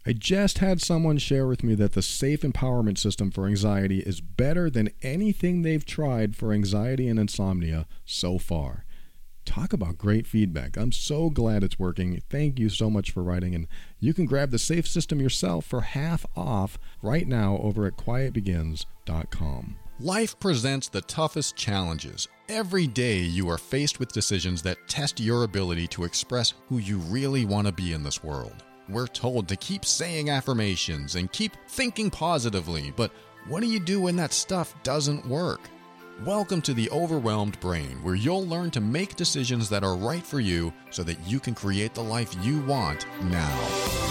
I just had someone share with me that the Safe Empowerment System for anxiety is better than anything they've tried for anxiety and insomnia so far. Talk about great feedback. I'm so glad it's working. Thank you so much for writing. And you can grab the Safe System yourself for half off right now over at quietbegins.com. Life presents the toughest challenges. Every day you are faced with decisions that test your ability to express who you really want to be in this world. We're told to keep saying affirmations and keep thinking positively, but what do you do when that stuff doesn't work? Welcome to The Overwhelmed Brain, where you'll learn to make decisions that are right for you so that you can create the life you want now.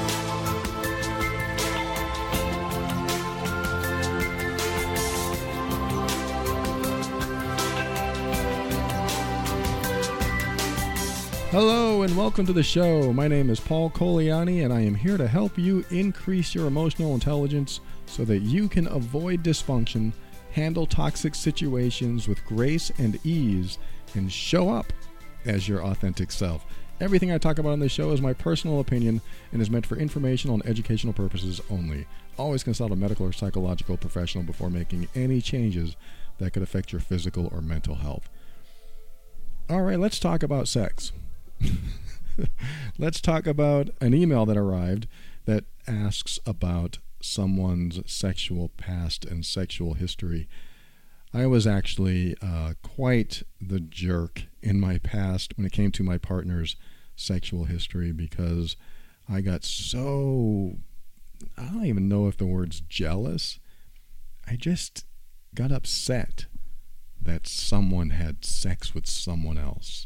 Hello and welcome to the show. My name is Paul Coliani and I am here to help you increase your emotional intelligence so that you can avoid dysfunction, handle toxic situations with grace and ease, and show up as your authentic self. Everything I talk about on this show is my personal opinion and is meant for informational and educational purposes only. Always consult a medical or psychological professional before making any changes that could affect your physical or mental health. All right, let's talk about sex. Let's talk about an email that arrived that asks about someone's sexual past and sexual history. I was actually quite the jerk in my past when it came to my partner's sexual history because I got so, I don't even know if the word's jealous. I just got upset that someone had sex with someone else.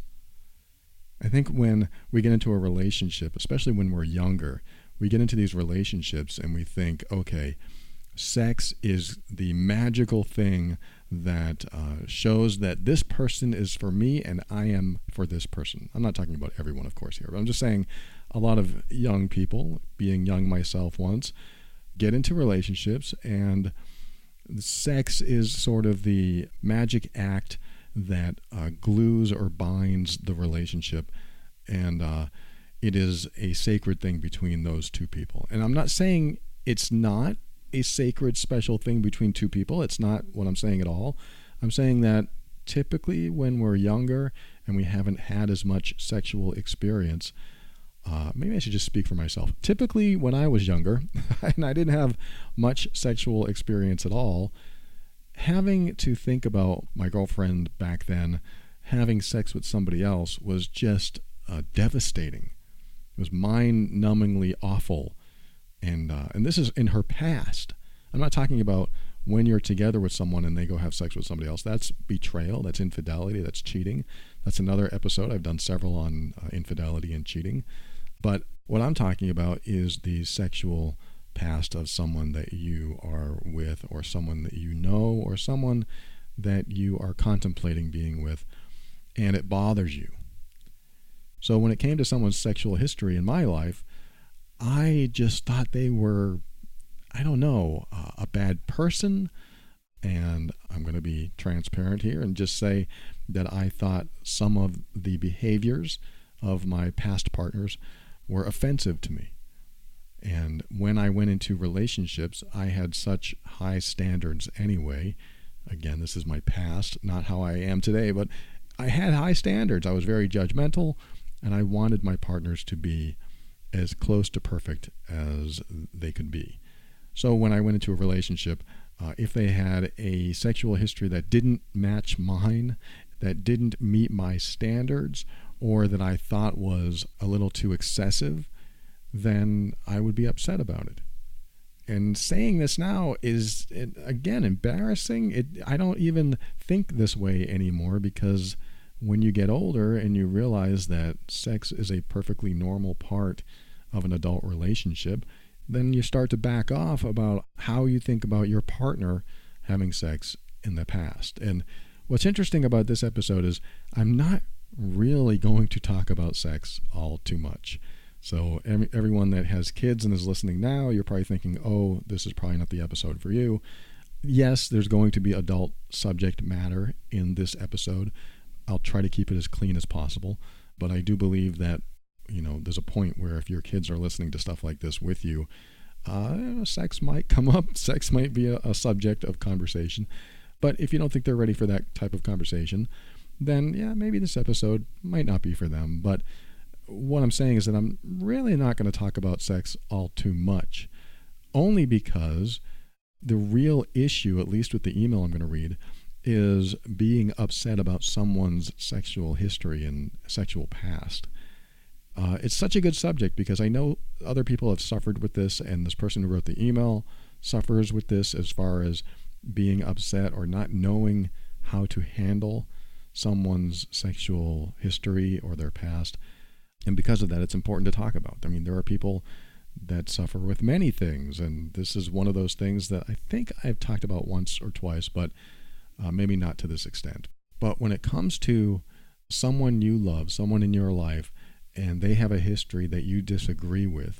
I think when we get into a relationship, especially when we're younger, we get into these relationships and we think, okay, sex is the magical thing that shows that this person is for me and I am for this person. I'm not talking about everyone, of course, here, but I'm just saying a lot of young people, being young myself once, get into relationships and sex is sort of the magic act that glues or binds the relationship, and it is a sacred thing between those two people. And I'm not saying it's not a sacred, special thing between two people. It's not what I'm saying at all. I'm saying that typically when we're younger and we haven't had as much sexual experience, maybe I should just speak for myself. Typically when I was younger and I didn't have much sexual experience at all, having to think about my girlfriend back then having sex with somebody else was just devastating. It was mind-numbingly awful. And this is in her past. I'm not talking about when you're together with someone and they go have sex with somebody else. That's betrayal. That's infidelity. That's cheating. That's another episode. I've done several on infidelity and cheating. But what I'm talking about is the sexual past of someone that you are with, or someone that you know, or someone that you are contemplating being with, and it bothers you. So when it came to someone's sexual history in my life, I just thought they were, I don't know, a bad person. And I'm going to be transparent here and just say that I thought some of the behaviors of my past partners were offensive to me. And when I went into relationships, I had such high standards anyway. Again, this is my past, not how I am today, but I had high standards. I was very judgmental, and I wanted my partners to be as close to perfect as they could be. So when I went into a relationship, if they had a sexual history that didn't match mine, that didn't meet my standards, or that I thought was a little too excessive, then I would be upset about it. And saying this now is, again, embarrassing. I don't even think this way anymore, because when you get older and you realize that sex is a perfectly normal part of an adult relationship, then you start to back off about how you think about your partner having sex in the past. And what's interesting about this episode is I'm not really going to talk about sex all too much. So everyone that has kids and is listening now, you're probably thinking, oh, this is probably not the episode for you. Yes, there's going to be adult subject matter in this episode. I'll try to keep it as clean as possible, but I do believe that there's a point where if your kids are listening to stuff like this with you, sex might come up. Sex might be a subject of conversation. But if you don't think they're ready for that type of conversation, then yeah, maybe this episode might not be for them. But what I'm saying is that I'm really not going to talk about sex all too much, only because the real issue, at least with the email I'm going to read, is being upset about someone's sexual history and sexual past. It's such a good subject because I know other people have suffered with this, and this person who wrote the email suffers with this as far as being upset or not knowing how to handle someone's sexual history or their past. And because of that, it's important to talk about. I mean, there are people that suffer with many things, and this is one of those things that I think I've talked about once or twice, but maybe not to this extent. But when it comes to someone you love, someone in your life, and they have a history that you disagree with,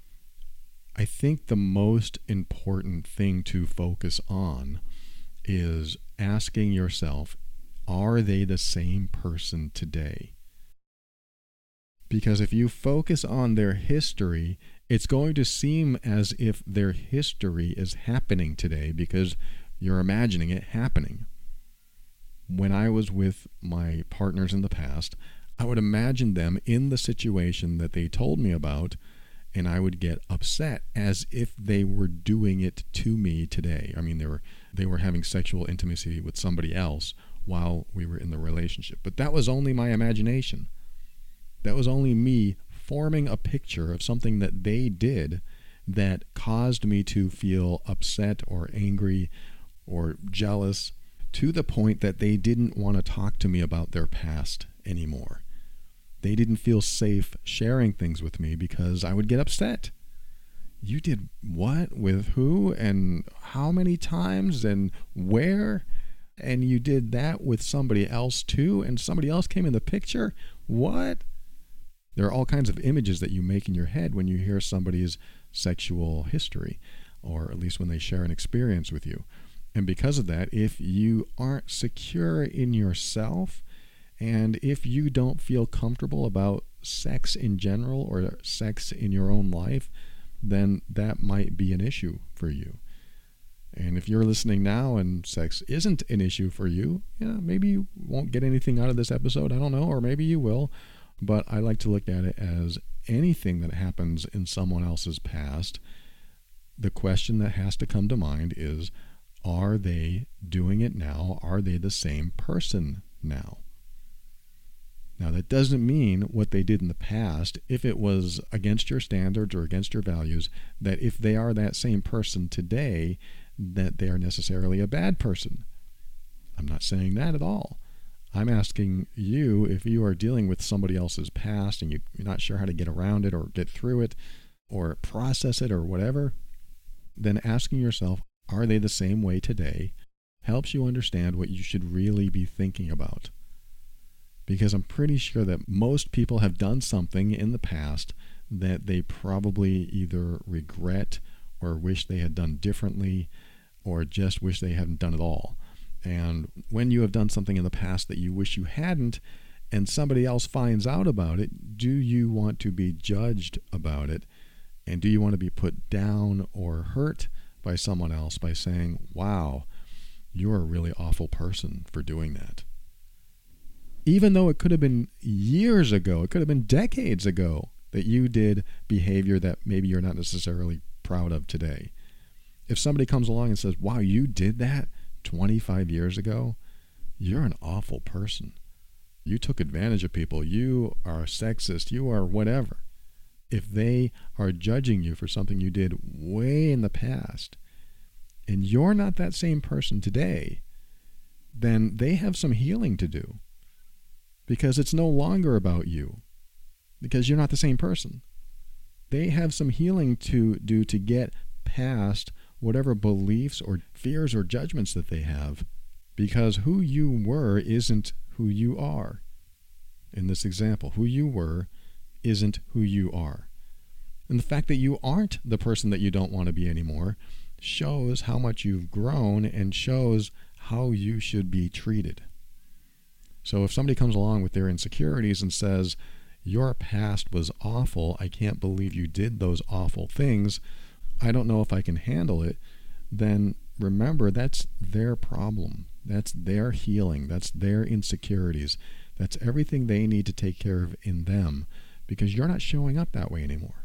I think the most important thing to focus on is asking yourself, are they the same person today? Because if you focus on their history, it's going to seem as if their history is happening today because you're imagining it happening. When I was with my partners in the past, I would imagine them in the situation that they told me about, and I would get upset as if they were doing it to me today. I mean, they were having sexual intimacy with somebody else while we were in the relationship. But that was only my imagination. That was only me forming a picture of something that they did that caused me to feel upset or angry or jealous to the point that they didn't want to talk to me about their past anymore. They didn't feel safe sharing things with me because I would get upset. You did what with who and how many times and where? And you did that with somebody else too, and somebody else came in the picture? What? There are all kinds of images that you make in your head when you hear somebody's sexual history, or at least when they share an experience with you. And because of that, if you aren't secure in yourself, and if you don't feel comfortable about sex in general or sex in your own life, then that might be an issue for you. And if you're listening now and sex isn't an issue for you, yeah, maybe you won't get anything out of this episode. I don't know, or maybe you will. But I like to look at it as anything that happens in someone else's past. The question that has to come to mind is, are they doing it now? Are they the same person now? Now, that doesn't mean what they did in the past, if it was against your standards or against your values, that if they are that same person today, that they are necessarily a bad person. I'm not saying that at all. I'm asking you, if you are dealing with somebody else's past and you're not sure how to get around it or get through it or process it or whatever, then asking yourself, are they the same way today, helps you understand what you should really be thinking about. Because I'm pretty sure that most people have done something in the past that they probably either regret or wish they had done differently or just wish they hadn't done it all. And when you have done something in the past that you wish you hadn't, and somebody else finds out about it, do you want to be judged about it? And do you want to be put down or hurt by someone else by saying, wow, you're a really awful person for doing that? Even though it could have been years ago, it could have been decades ago that you did behavior that maybe you're not necessarily proud of today. If somebody comes along and says, wow, you did that 25 years ago, you're an awful person. You took advantage of people. You are sexist. You are whatever. If they are judging you for something you did way in the past, and you're not that same person today, then they have some healing to do. Because it's no longer about you. Because you're not the same person. They have some healing to do to get past whatever beliefs or fears or judgments that they have, because who you were isn't who you are. In this example, who you were isn't who you are. And the fact that you aren't the person that you don't want to be anymore shows how much you've grown and shows how you should be treated. So if somebody comes along with their insecurities and says, your past was awful. I can't believe you did those awful things. I don't know if I can handle it. Then remember, that's their problem. That's their healing. That's their insecurities. That's everything they need to take care of in them, because you're not showing up that way anymore.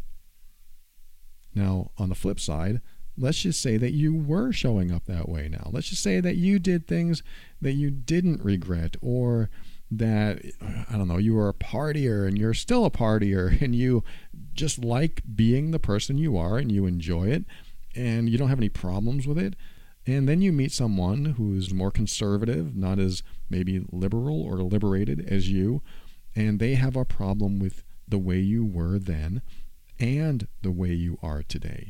Now, on the flip side, let's just say that you were showing up that way now. Let's just say that you did things that you didn't regret, or that, I don't know, you were a partier and you're still a partier and you just like being the person you are and you enjoy it and you don't have any problems with it. And then you meet someone who's more conservative, not as maybe liberal or liberated as you, and they have a problem with the way you were then and the way you are today.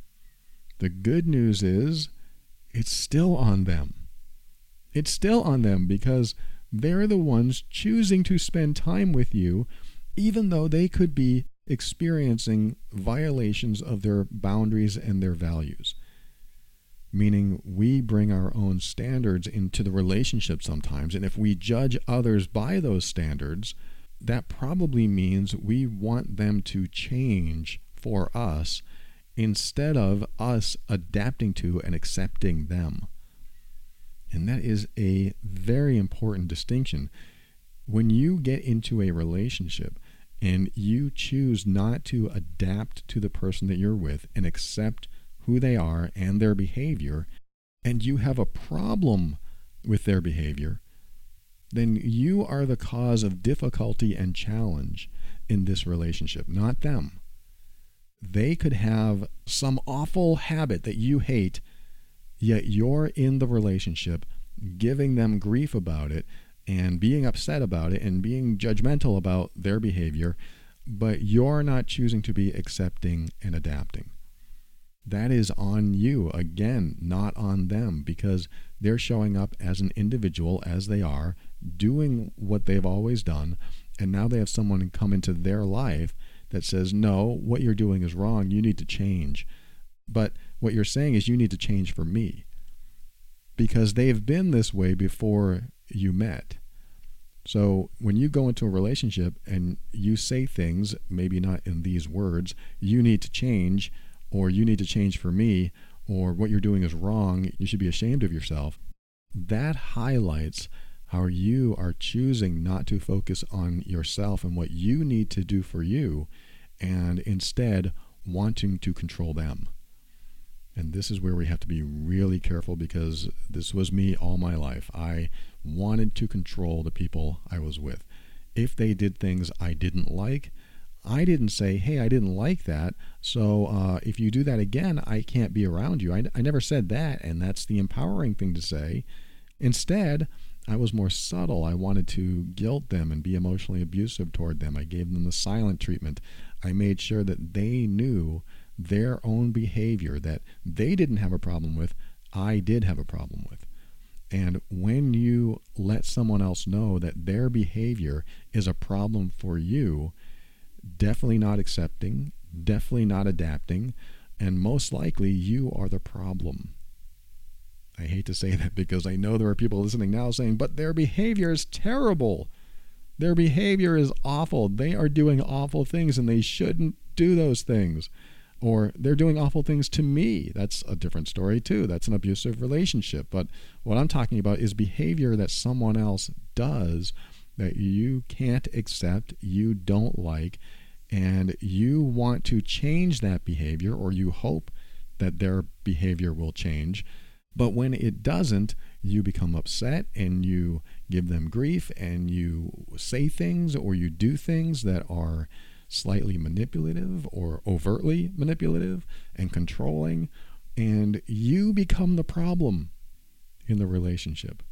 The good news is it's still on them. It's still on them because they're the ones choosing to spend time with you, even though they could be experiencing violations of their boundaries and their values. Meaning we bring our own standards into the relationship sometimes, and if we judge others by those standards, that probably means we want them to change for us instead of us adapting to and accepting them. And that is a very important distinction. When you get into a relationship and you choose not to adapt to the person that you're with and accept who they are and their behavior, and you have a problem with their behavior, then you are the cause of difficulty and challenge in this relationship, not them. They could have some awful habit that you hate, yet you're in the relationship giving them grief about it and being upset about it and being judgmental about their behavior, but you're not choosing to be accepting and adapting. That is on you, again, not on them, because they're showing up as an individual as they are, doing what they've always done, and now they have someone come into their life that says, no, what you're doing is wrong, you need to change. But what you're saying is you need to change for me, because they've been this way before you met. So when you go into a relationship and you say things, maybe not in these words, you need to change, or you need to change for me, or what you're doing is wrong, you should be ashamed of yourself, that highlights how you are choosing not to focus on yourself and what you need to do for you, and instead wanting to control them. And this is where we have to be really careful, because this was me all my life. I wanted to control the people I was with. If they did things I didn't like, I didn't say, hey, I didn't like that, so if you do that again, I can't be around you. I never said that, and that's the empowering thing to say. Instead, I was more subtle. I wanted to guilt them and be emotionally abusive toward them. I gave them the silent treatment. I made sure that they knew their own behavior that they didn't have a problem with, I did have a problem with. And when you let someone else know that their behavior is a problem for you, definitely not accepting, definitely not adapting, and most likely you are the problem. I hate to say that, because I know there are people listening now saying, but their behavior is terrible. Their behavior is awful. They are doing awful things and they shouldn't do those things. Or they're doing awful things to me. That's a different story too. That's an abusive relationship. But what I'm talking about is behavior that someone else does that you can't accept, you don't like, and you want to change that behavior, or you hope that their behavior will change. But when it doesn't, you become upset and you give them grief and you say things or you do things that are slightly manipulative or overtly manipulative and controlling, and you become the problem in the relationship.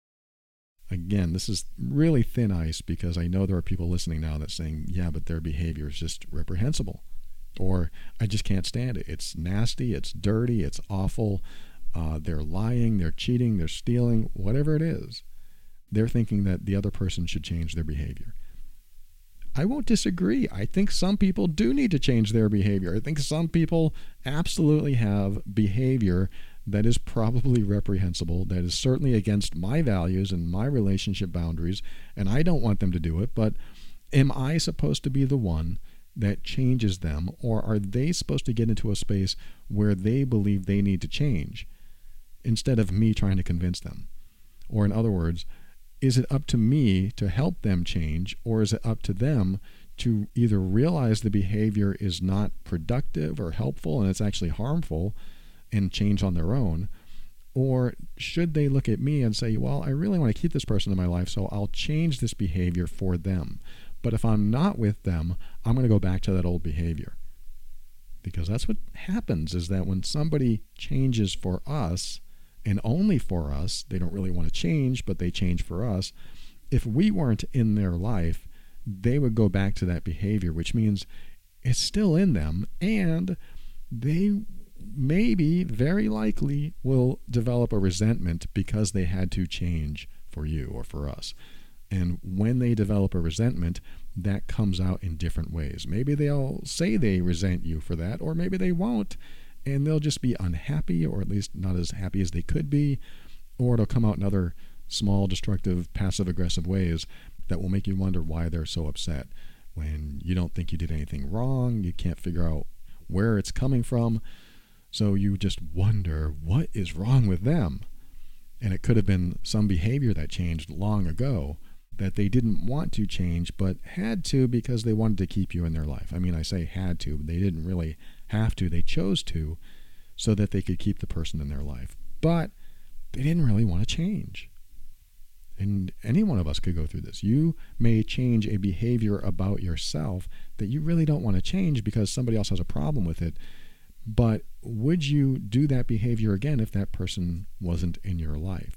Again, this is really thin ice, because I know there are people listening now that's saying, yeah, but their behavior is just reprehensible, or I just can't stand it. It's nasty, it's dirty, it's awful. They're lying, they're cheating, they're stealing, whatever it is. They're thinking that the other person should change their behavior. I won't disagree. I think some people do need to change their behavior. I think some people absolutely have behavior that is probably reprehensible, that is certainly against my values and my relationship boundaries, and I don't want them to do it. But Am I supposed to be the one that changes them, or are they supposed to get into a space where they believe they need to change instead of me trying to convince them? Or in other words, is it up to me to help them change, or is it up to them to either realize the behavior is not productive or helpful and it's actually harmful and change on their own? Or should they look at me and say, well, I really want to keep this person in my life, so I'll change this behavior for them. But if I'm not with them, I'm going to go back to that old behavior. Because that's what happens, is that when somebody changes for us, and only for us, they don't really want to change, but they change for us. If we weren't in their life, they would go back to that behavior, which means it's still in them, and they maybe, very likely, will develop a resentment because they had to change for you or for us. And when they develop a resentment, that comes out in different ways. Maybe they'll say they resent you for that, or maybe they won't, and they'll just be unhappy, or at least not as happy as they could be, or it'll come out in other small, destructive, passive-aggressive ways that will make you wonder why they're so upset. When you don't think you did anything wrong, you can't figure out where it's coming from, so you just wonder what is wrong with them. And it could have been some behavior that changed long ago that they didn't want to change, but had to because they wanted to keep you in their life. I mean, I say had to, but they didn't really have to. They chose to so that they could keep the person in their life. But they didn't really want to change. And any one of us could go through this. You may change a behavior about yourself that you really don't want to change because somebody else has a problem with it. But would you do that behavior again if that person wasn't in your life?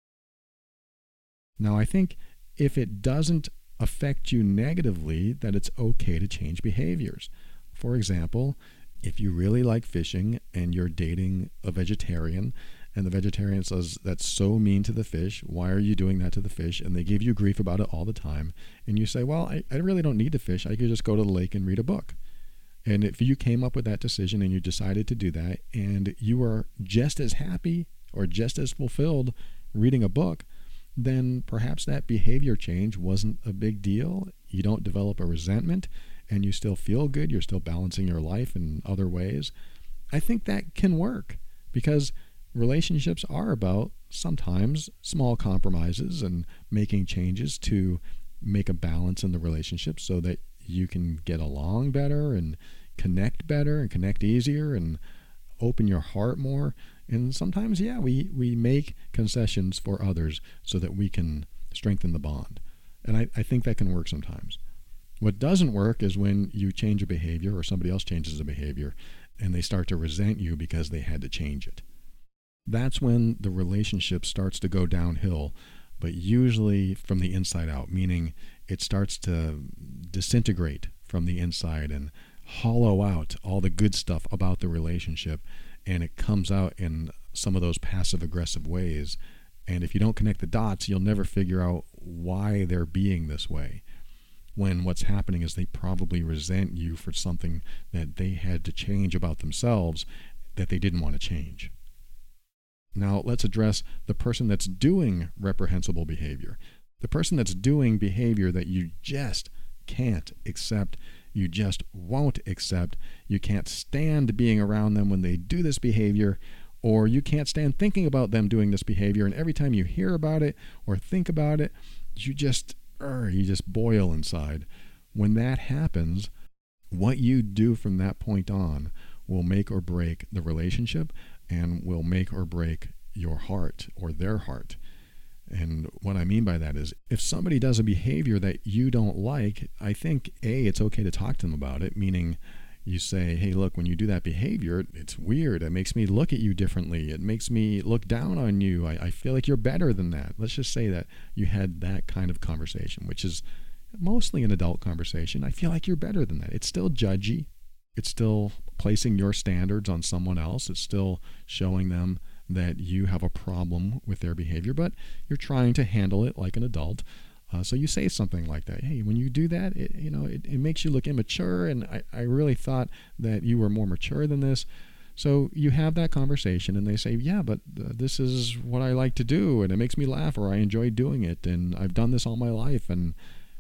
Now, I think if it doesn't affect you negatively, that it's okay to change behaviors. For example, if you really like fishing and you're dating a vegetarian, and the vegetarian says, that's so mean to the fish, why are you doing that to the fish? And they give you grief about it all the time. And you say, well, I really don't need to fish. I could just go to the lake and read a book. And if you came up with that decision and you decided to do that, and you were just as happy or just as fulfilled reading a book, then perhaps that behavior change wasn't a big deal. You don't develop a resentment, and you still feel good. You're still balancing your life in other ways. I think that can work because relationships are about sometimes small compromises and making changes to make a balance in the relationship so that you can get along better and connect easier and open your heart more. And sometimes, yeah, we make concessions for others so that we can strengthen the bond. And I think that can work sometimes. What doesn't work is when you change a behavior or somebody else changes a behavior and they start to resent you because they had to change it. That's when the relationship starts to go downhill, but usually from the inside out, meaning it starts to disintegrate from the inside and hollow out all the good stuff about the relationship, and it comes out in some of those passive-aggressive ways. And if you don't connect the dots, you'll never figure out why they're being this way, when what's happening is they probably resent you for something that they had to change about themselves that they didn't want to change. Now, let's address the person that's doing reprehensible behavior. The person that's doing behavior that you just can't accept, you just won't accept, you can't stand being around them when they do this behavior, or you can't stand thinking about them doing this behavior, and every time you hear about it or think about it, you just boil inside. When that happens, what you do from that point on will make or break the relationship and will make or break your heart or their heart. And what I mean by that is if somebody does a behavior that you don't like, I think, it's okay to talk to them about it, meaning you say, hey, look, when you do that behavior, it's weird. It makes me look at you differently. It makes me look down on you. I feel like you're better than that. Let's just say that you had that kind of conversation, which is mostly an adult conversation. I feel like you're better than that. It's still judgy. It's still placing your standards on someone else. It's still showing them that you have a problem with their behavior, but you're trying to handle it like an adult. So you say something like that. Hey, when you do that, it makes you look immature, and I really thought that you were more mature than this. So you have that conversation, and they say, yeah, but this is what I like to do, and it makes me laugh, or I enjoy doing it, and I've done this all my life, and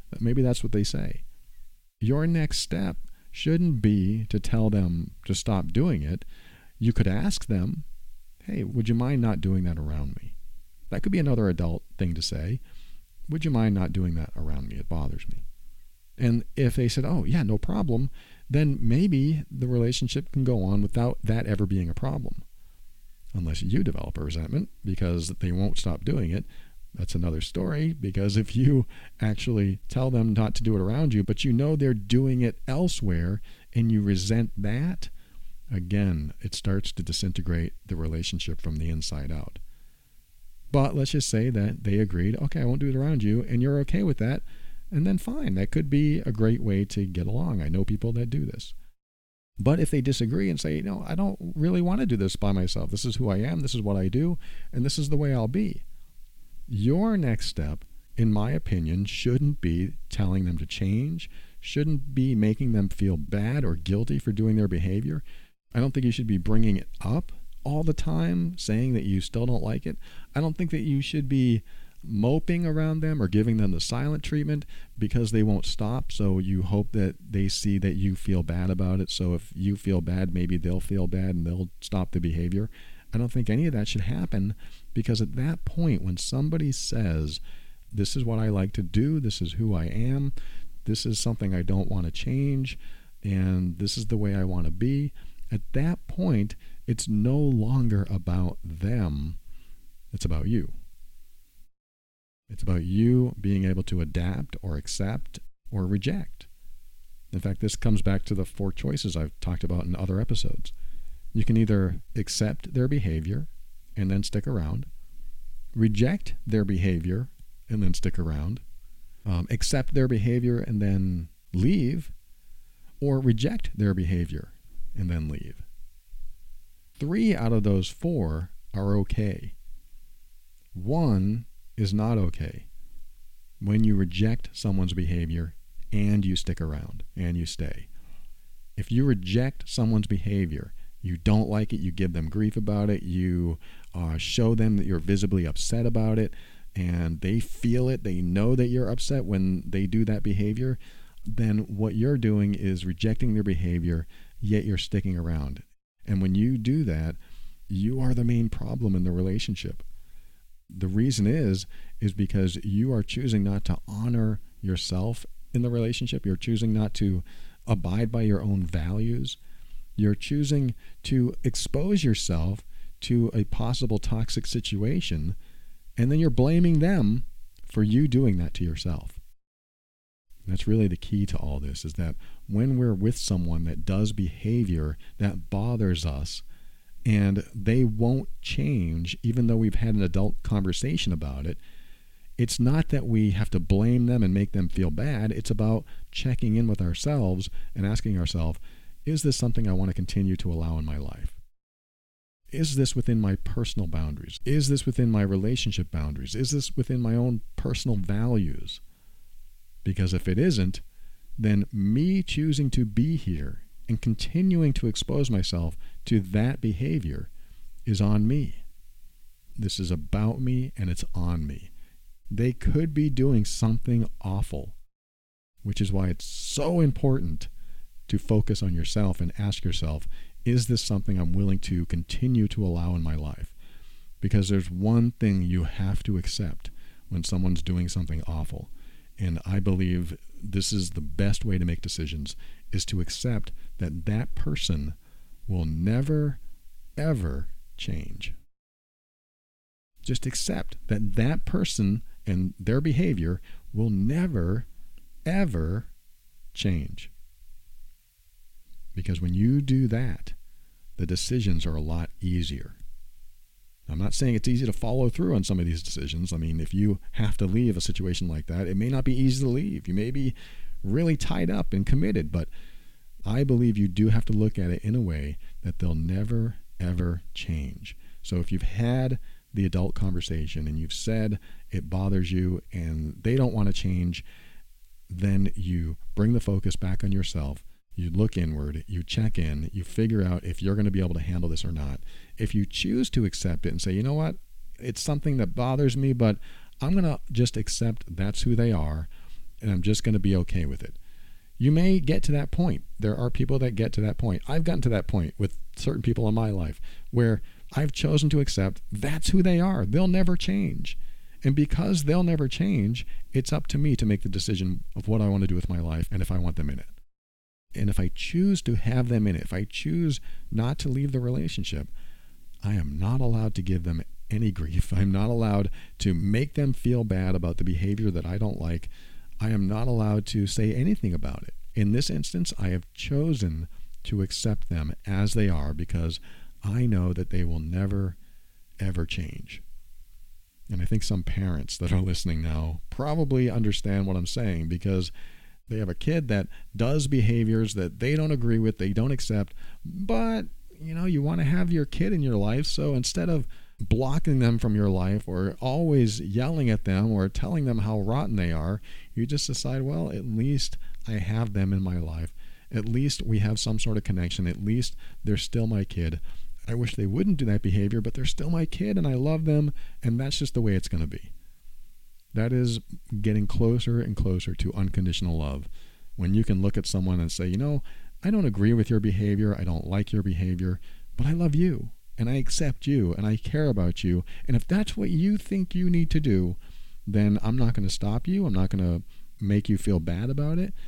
Maybe that's what they say. Your next step shouldn't be to tell them to stop doing it. You could ask them, hey, would you mind not doing that around me? That could be another adult thing to say. Would you mind not doing that around me? It bothers me. And if they said, oh, yeah, no problem, then maybe the relationship can go on without that ever being a problem. Unless you develop a resentment because they won't stop doing it. That's another story, because if you actually tell them not to do it around you, but you know they're doing it elsewhere and you resent that, again, it starts to disintegrate the relationship from the inside out. But let's just say that they agreed, okay, I won't do it around you, and you're okay with that, and then fine. That could be a great way to get along. I know people that do this. But if they disagree and say, no, I don't really want to do this by myself. This is who I am, this is what I do, and this is the way I'll be. Your next step, in my opinion, shouldn't be telling them to change, shouldn't be making them feel bad or guilty for doing their behavior. I don't think you should be bringing it up all the time, saying that you still don't like it. I don't think that you should be moping around them or giving them the silent treatment because they won't stop. So you hope that they see that you feel bad about it. So if you feel bad, maybe they'll feel bad and they'll stop the behavior. I don't think any of that should happen, because at that point, when somebody says, this is what I like to do, this is who I am, this is something I don't want to change, and this is the way I want to be, at that point, it's no longer about them, it's about you. It's about you being able to adapt or accept or reject. In fact, this comes back to the 4 choices I've talked about in other episodes. You can either accept their behavior and then stick around, reject their behavior and then stick around, accept their behavior and then leave, or reject their behavior and then leave. 3 out of those 4 are okay. 1 is not okay. When you reject someone's behavior and you stick around and you stay. If you reject someone's behavior, you don't like it, you give them grief about it, you show them that you're visibly upset about it, and they feel it, they know that you're upset when they do that behavior, then what you're doing is rejecting their behavior, yet you're sticking around. And when you do that, you are the main problem in the relationship. The reason is because you are choosing not to honor yourself in the relationship. You're choosing not to abide by your own values. You're choosing to expose yourself to a possible toxic situation, and then you're blaming them for you doing that to yourself. And that's really the key to all this, is that when we're with someone that does behavior that bothers us, and they won't change, even though we've had an adult conversation about it, it's not that we have to blame them and make them feel bad. It's about checking in with ourselves and asking ourselves, is this something I want to continue to allow in my life? Is this within my personal boundaries? Is this within my relationship boundaries? Is this within my own personal values? Because if it isn't, then me choosing to be here and continuing to expose myself to that behavior is on me. This is about me and it's on me. They could be doing something awful, which is why it's so important to focus on yourself and ask yourself, is this something I'm willing to continue to allow in my life? Because there's one thing you have to accept when someone's doing something awful. And I believe this is the best way to make decisions, is to accept that that person will never, ever change. Just accept that that person and their behavior will never, ever change. Because when you do that, the decisions are a lot easier. I'm not saying it's easy to follow through on some of these decisions. I mean, if you have to leave a situation like that, it may not be easy to leave. You may be really tied up and committed, but I believe you do have to look at it in a way that they'll never, ever change. So if you've had the adult conversation and you've said it bothers you and they don't want to change, then you bring the focus back on yourself. You look inward, you check in, you figure out if you're going to be able to handle this or not. If you choose to accept it and say, you know what, it's something that bothers me, but I'm going to just accept that's who they are. and I'm just going to be okay with it. You may get to that point. There are people that get to that point. I've gotten to that point with certain people in my life where I've chosen to accept that's who they are. They'll never change. And because they'll never change, it's up to me to make the decision of what I want to do with my life and if I want them in it. And if I choose to have them in it, if I choose not to leave the relationship, I am not allowed to give them any grief. I'm not allowed to make them feel bad about the behavior that I don't like. I am not allowed to say anything about it. In this instance, I have chosen to accept them as they are because I know that they will never, ever change. And I think some parents that are listening now probably understand what I'm saying because they have a kid that does behaviors that they don't agree with, they don't accept, but you want to have your kid in your life, so instead of blocking them from your life or always yelling at them or telling them how rotten they are, you just decide, well, at least I have them in my life. At least we have some sort of connection. At least they're still my kid. I wish they wouldn't do that behavior, but they're still my kid and I love them, and that's just the way it's going to be. That is getting closer and closer to unconditional love. When you can look at someone and say, I don't agree with your behavior, I don't like your behavior, but I love you. And I accept you, and I care about you. And if that's what you think you need to do, then I'm not going to stop you. I'm not going to make you feel bad about it.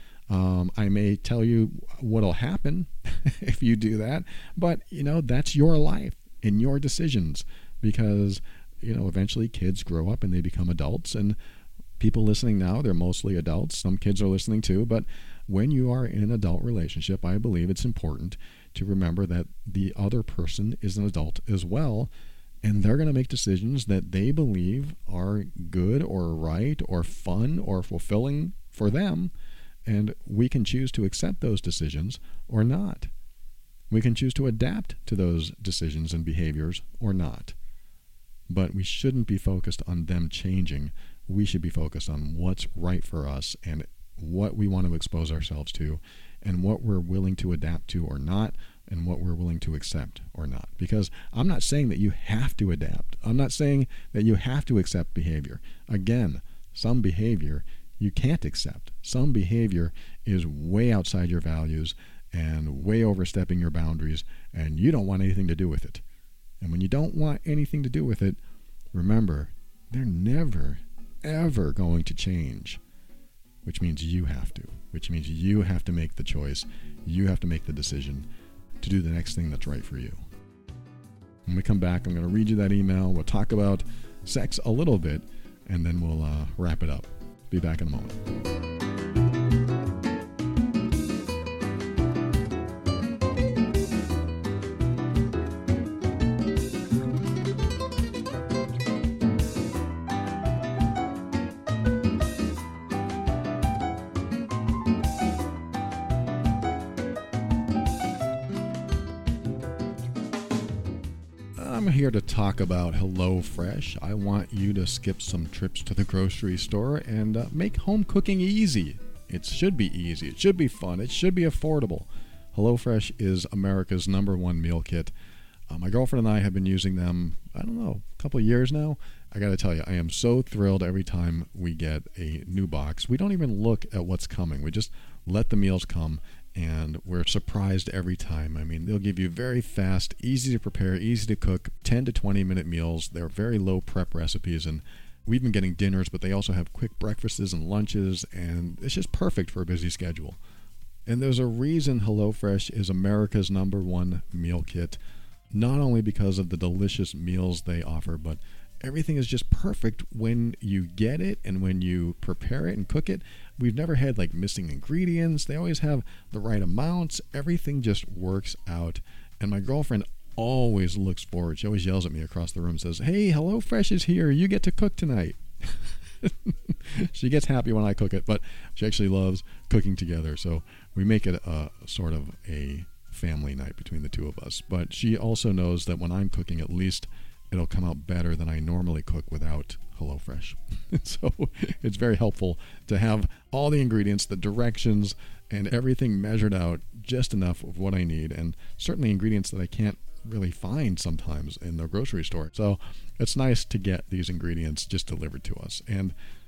I may tell you what'll happen if you do that. But, that's your life and your decisions because, eventually kids grow up and they become adults. And people listening now, they're mostly adults. Some kids are listening too. But when you are in an adult relationship, I believe it's important to remember that the other person is an adult as well, and they're going to make decisions that they believe are good or right or fun or fulfilling for them, and we can choose to accept those decisions or not. We can choose to adapt to those decisions and behaviors or not. But we shouldn't be focused on them changing. We should be focused on what's right for us and what we want to expose ourselves to and what we're willing to adapt to or not and what we're willing to accept or not. Because I'm not saying that you have to adapt. I'm not saying that you have to accept behavior. Again, some behavior you can't accept. Some behavior is way outside your values and way overstepping your boundaries, and you don't want anything to do with it. And when you don't want anything to do with it, remember, they're never, ever going to change. Which means you have to. Which means you have to make the choice. You have to make the decision to do the next thing that's right for you. When we come back, I'm going to read you that email. We'll talk about sex a little bit, and then we'll wrap it up. Be back in a moment. I'm here to talk about HelloFresh. I want you to skip some trips to the grocery store and make home cooking easy. It should be easy. It should be fun. It should be affordable. HelloFresh is America's #1 meal kit. My girlfriend and I have been using them, a couple of years now. I got to tell you, I am so thrilled every time we get a new box. We don't even look at what's coming. We just let the meals come, and we're surprised every time. I mean, they'll give you very fast, easy to prepare, easy to cook, 10 to 20 minute meals. They're very low prep recipes, and we've been getting dinners, but they also have quick breakfasts and lunches, and it's just perfect for a busy schedule. And there's a reason HelloFresh is America's #1 meal kit, not only because of the delicious meals they offer, but everything is just perfect when you get it and when you prepare it and cook it. We've never had missing ingredients. They always have the right amounts. Everything just works out. And my girlfriend always looks forward. She always yells at me across the room and says, "Hey, HelloFresh is here. You get to cook tonight." She gets happy when I cook it, but she actually loves cooking together. So we make it a sort of a family night between the two of us. But she also knows that when I'm cooking, at least it'll come out better than I normally cook without HelloFresh. So it's very helpful to have all the ingredients, the directions, and everything measured out just enough of what I need, and certainly ingredients that I can't really find sometimes in the grocery store. So it's nice to get these ingredients just delivered to us. And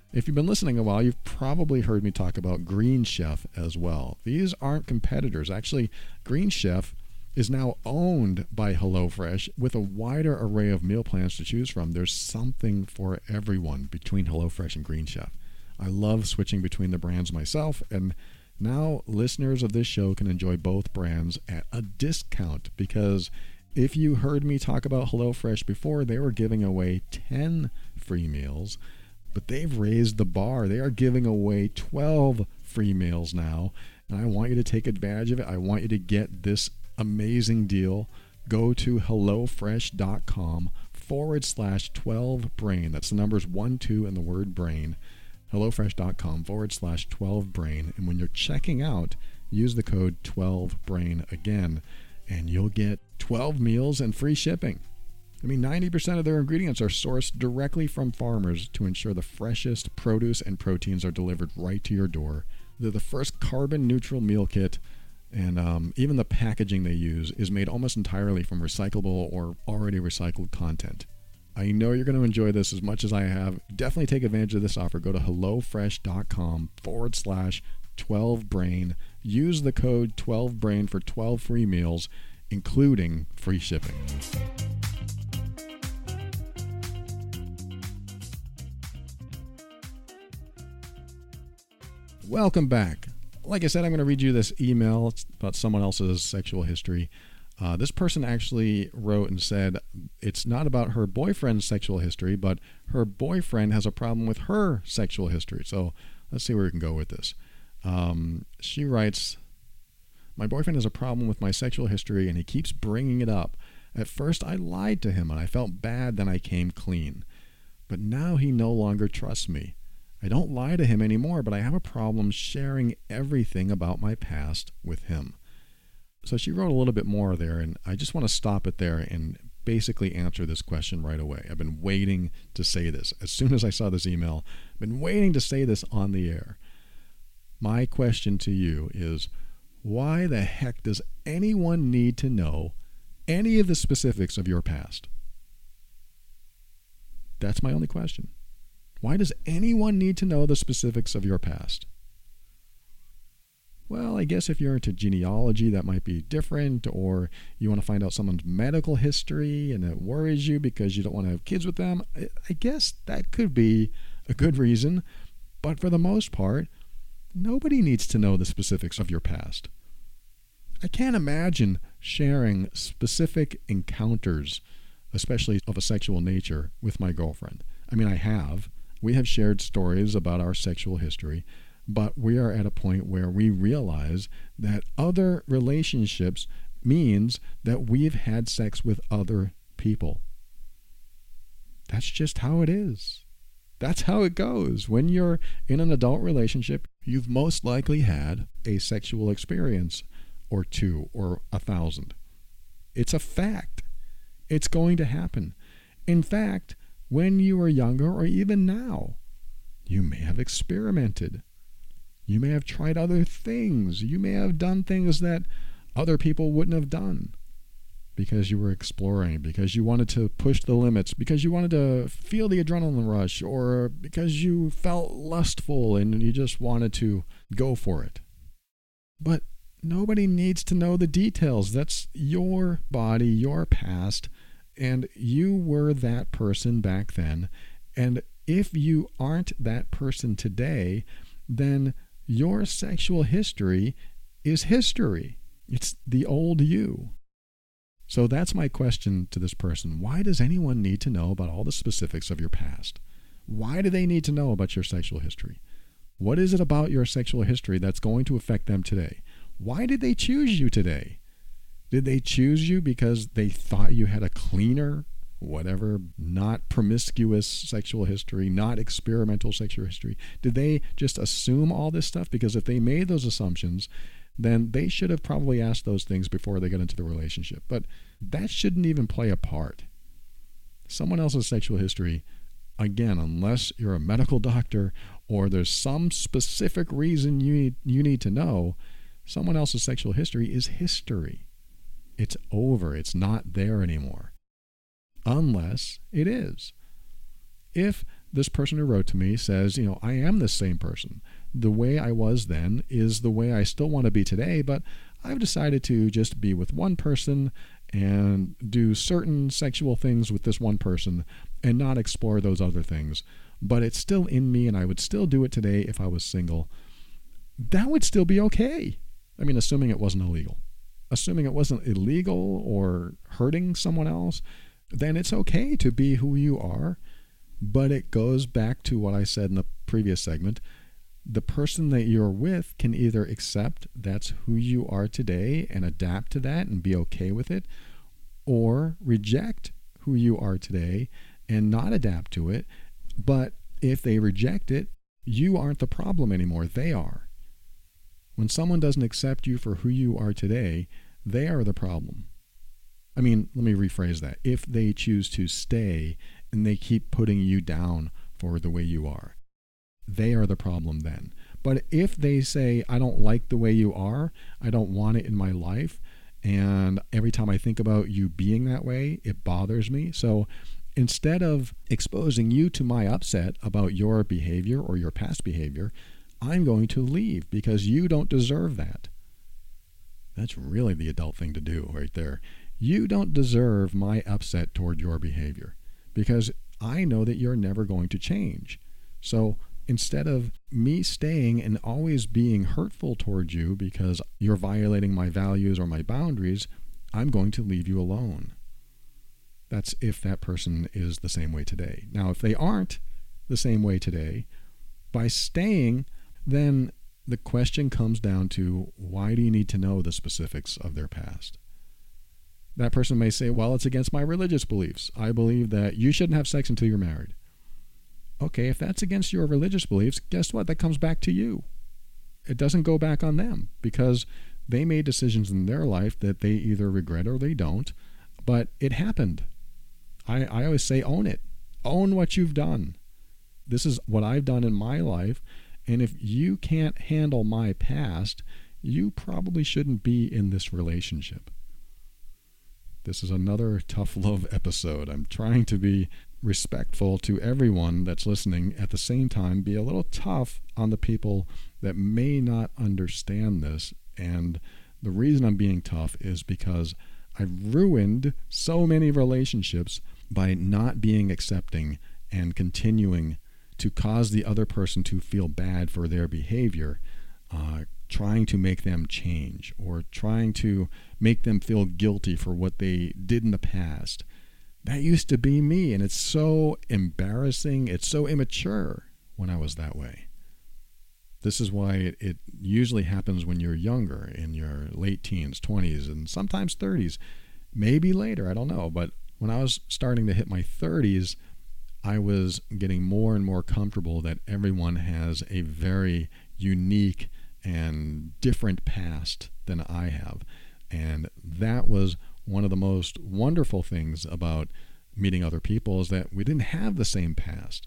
If you've been listening a while, you've probably heard me talk about Green Chef as well. These aren't competitors. Actually, Green Chef is now owned by HelloFresh with a wider array of meal plans to choose from. There's something for everyone between HelloFresh and Green Chef. I love switching between the brands myself, and now listeners of this show can enjoy both brands at a discount, because if you heard me talk about HelloFresh before, they were giving away 10 free meals, but they've raised the bar. They are giving away 12 free meals now, and I want you to take advantage of it. I want you to get this amazing deal. Go to HelloFresh.com/12brain. That's the numbers 1, 2, and the word brain. HelloFresh.com/12brain. And when you're checking out, use the code 12brain again, and you'll get 12 meals and free shipping. I mean, 90% of their ingredients are sourced directly from farmers to ensure the freshest produce and proteins are delivered right to your door. They're the first carbon neutral meal kit, and even the packaging they use is made almost entirely from recyclable or already recycled content. I know you're going to enjoy this as much as I have. Definitely take advantage of this offer. Go to HelloFresh.com/12brain. Use the code 12brain for 12 free meals, including free shipping. Welcome back. Like I said, I'm going to read you this email. It's about someone else's sexual history. This person actually wrote and said it's not about her boyfriend's sexual history, but her boyfriend has a problem with her sexual history. So let's see where we can go with this. She writes, "My boyfriend has a problem with my sexual history, and he keeps bringing it up. At first, I lied to him, and I felt bad, then I came clean. But now he no longer trusts me. I don't lie to him anymore, but I have a problem sharing everything about my past with him." So she wrote a little bit more there, and I just want to stop it there and basically answer this question right away. I've been waiting to say this. As soon as I saw this email, I've been waiting to say this on the air. My question to you is, why the heck does anyone need to know any of the specifics of your past? That's my only question. Why does anyone need to know the specifics of your past? Well, I guess if you're into genealogy, that might be different, or you want to find out someone's medical history and it worries you because you don't want to have kids with them. I guess that could be a good reason, but for the most part, nobody needs to know the specifics of your past. I can't imagine sharing specific encounters, especially of a sexual nature, with my girlfriend. I mean, I have. We have shared stories about our sexual history, but we are at a point where we realize that other relationships means that we've had sex with other people. That's just how it is. That's how it goes. When you're in an adult relationship, you've most likely had a sexual experience or two or 1,000. It's a fact. It's going to happen. In fact, when you were younger or even now, you may have experimented. You may have tried other things. You may have done things that other people wouldn't have done because you were exploring, because you wanted to push the limits, because you wanted to feel the adrenaline rush, or because you felt lustful and you just wanted to go for it. But nobody needs to know the details. That's your body, your past, and you were that person back then. And if you aren't that person today, then your sexual history is history. It's the old you. So that's my question to this person. Why does anyone need to know about all the specifics of your past? Why do they need to know about your sexual history? What is it about your sexual history that's going to affect them today? Why did they choose you today? Did they choose you because they thought you had a cleaner, whatever, not promiscuous sexual history, not experimental sexual history? Did they just assume all this stuff? Because if they made those assumptions, then they should have probably asked those things before they got into the relationship. But that shouldn't even play a part. Someone else's sexual history, again, unless you're a medical doctor or there's some specific reason you need to know, someone else's sexual history is history. It's over. It's not there anymore. Unless it is. If this person who wrote to me says, I am this same person. The way I was then is the way I still want to be today, but I've decided to just be with one person and do certain sexual things with this one person and not explore those other things. But it's still in me, and I would still do it today if I was single. That would still be okay. I mean, assuming it wasn't illegal. Assuming it wasn't illegal or hurting someone else, then it's okay to be who you are. But it goes back to what I said in the previous segment. The person that you're with can either accept that's who you are today and adapt to that and be okay with it, or reject who you are today and not adapt to it. But if they reject it, you aren't the problem anymore. They are. When someone doesn't accept you for who you are today, they are the problem. I mean, let me rephrase that. If they choose to stay and they keep putting you down for the way you are, they are the problem then. But if they say, I don't like the way you are, I don't want it in my life, and every time I think about you being that way, it bothers me. So instead of exposing you to my upset about your behavior or your past behavior, I'm going to leave because you don't deserve that. That's really the adult thing to do right there. You don't deserve my upset toward your behavior because I know that you're never going to change. So instead of me staying and always being hurtful towards you because you're violating my values or my boundaries, I'm going to leave you alone. That's if that person is the same way today. Now, if they aren't the same way today, by staying, then the question comes down to, why do you need to know the specifics of their past? That person may say, well, it's against my religious beliefs. I believe that you shouldn't have sex until you're married. Okay, if that's against your religious beliefs, guess what? That comes back to you. It doesn't go back on them because they made decisions in their life that they either regret or they don't, but it happened. I always say, own it. Own what you've done. This is what I've done in my life, and if you can't handle my past, you probably shouldn't be in this relationship. This is another tough love episode. I'm trying to be respectful to everyone that's listening, at the same time be a little tough on the people that may not understand this. And the reason I'm being tough is because I've ruined so many relationships by not being accepting and continuing to cause the other person to feel bad for their behavior, trying to make them change or trying to make them feel guilty for what they did in the past. That used to be me, and it's so embarrassing. It's so immature when I was that way. This is why it usually happens when you're younger, in your late teens, 20s, and sometimes 30s. Maybe later, I don't know. But when I was starting to hit my 30s, I was getting more and more comfortable that everyone has a very unique and different past than I have. And that was one of the most wonderful things about meeting other people, is that we didn't have the same past.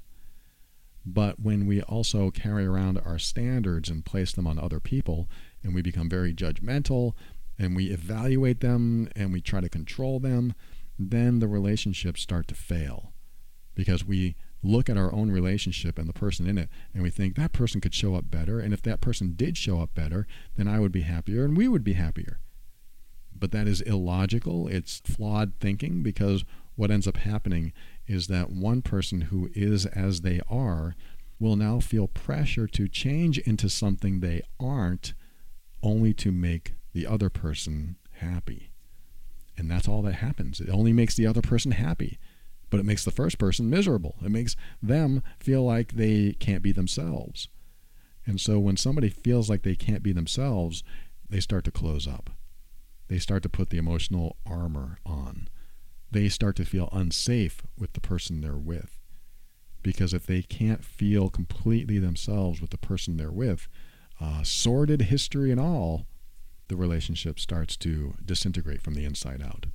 But when we also carry around our standards and place them on other people, and we become very judgmental, and we evaluate them, and we try to control them, then the relationships start to fail. Because we look at our own relationship and the person in it, and we think that person could show up better, and if that person did show up better, then I would be happier and we would be happier. But that is illogical. It's flawed thinking, because what ends up happening is that one person who is as they are will now feel pressure to change into something they aren't, only to make the other person happy. And that's all that happens. It only makes the other person happy, but it makes the first person miserable. It makes them feel like they can't be themselves. And so when somebody feels like they can't be themselves, they start to close up. They start to put the emotional armor on. They start to feel unsafe with the person they're with. Because if they can't feel completely themselves with the person they're with, sordid history and all, the relationship starts to disintegrate from the inside out.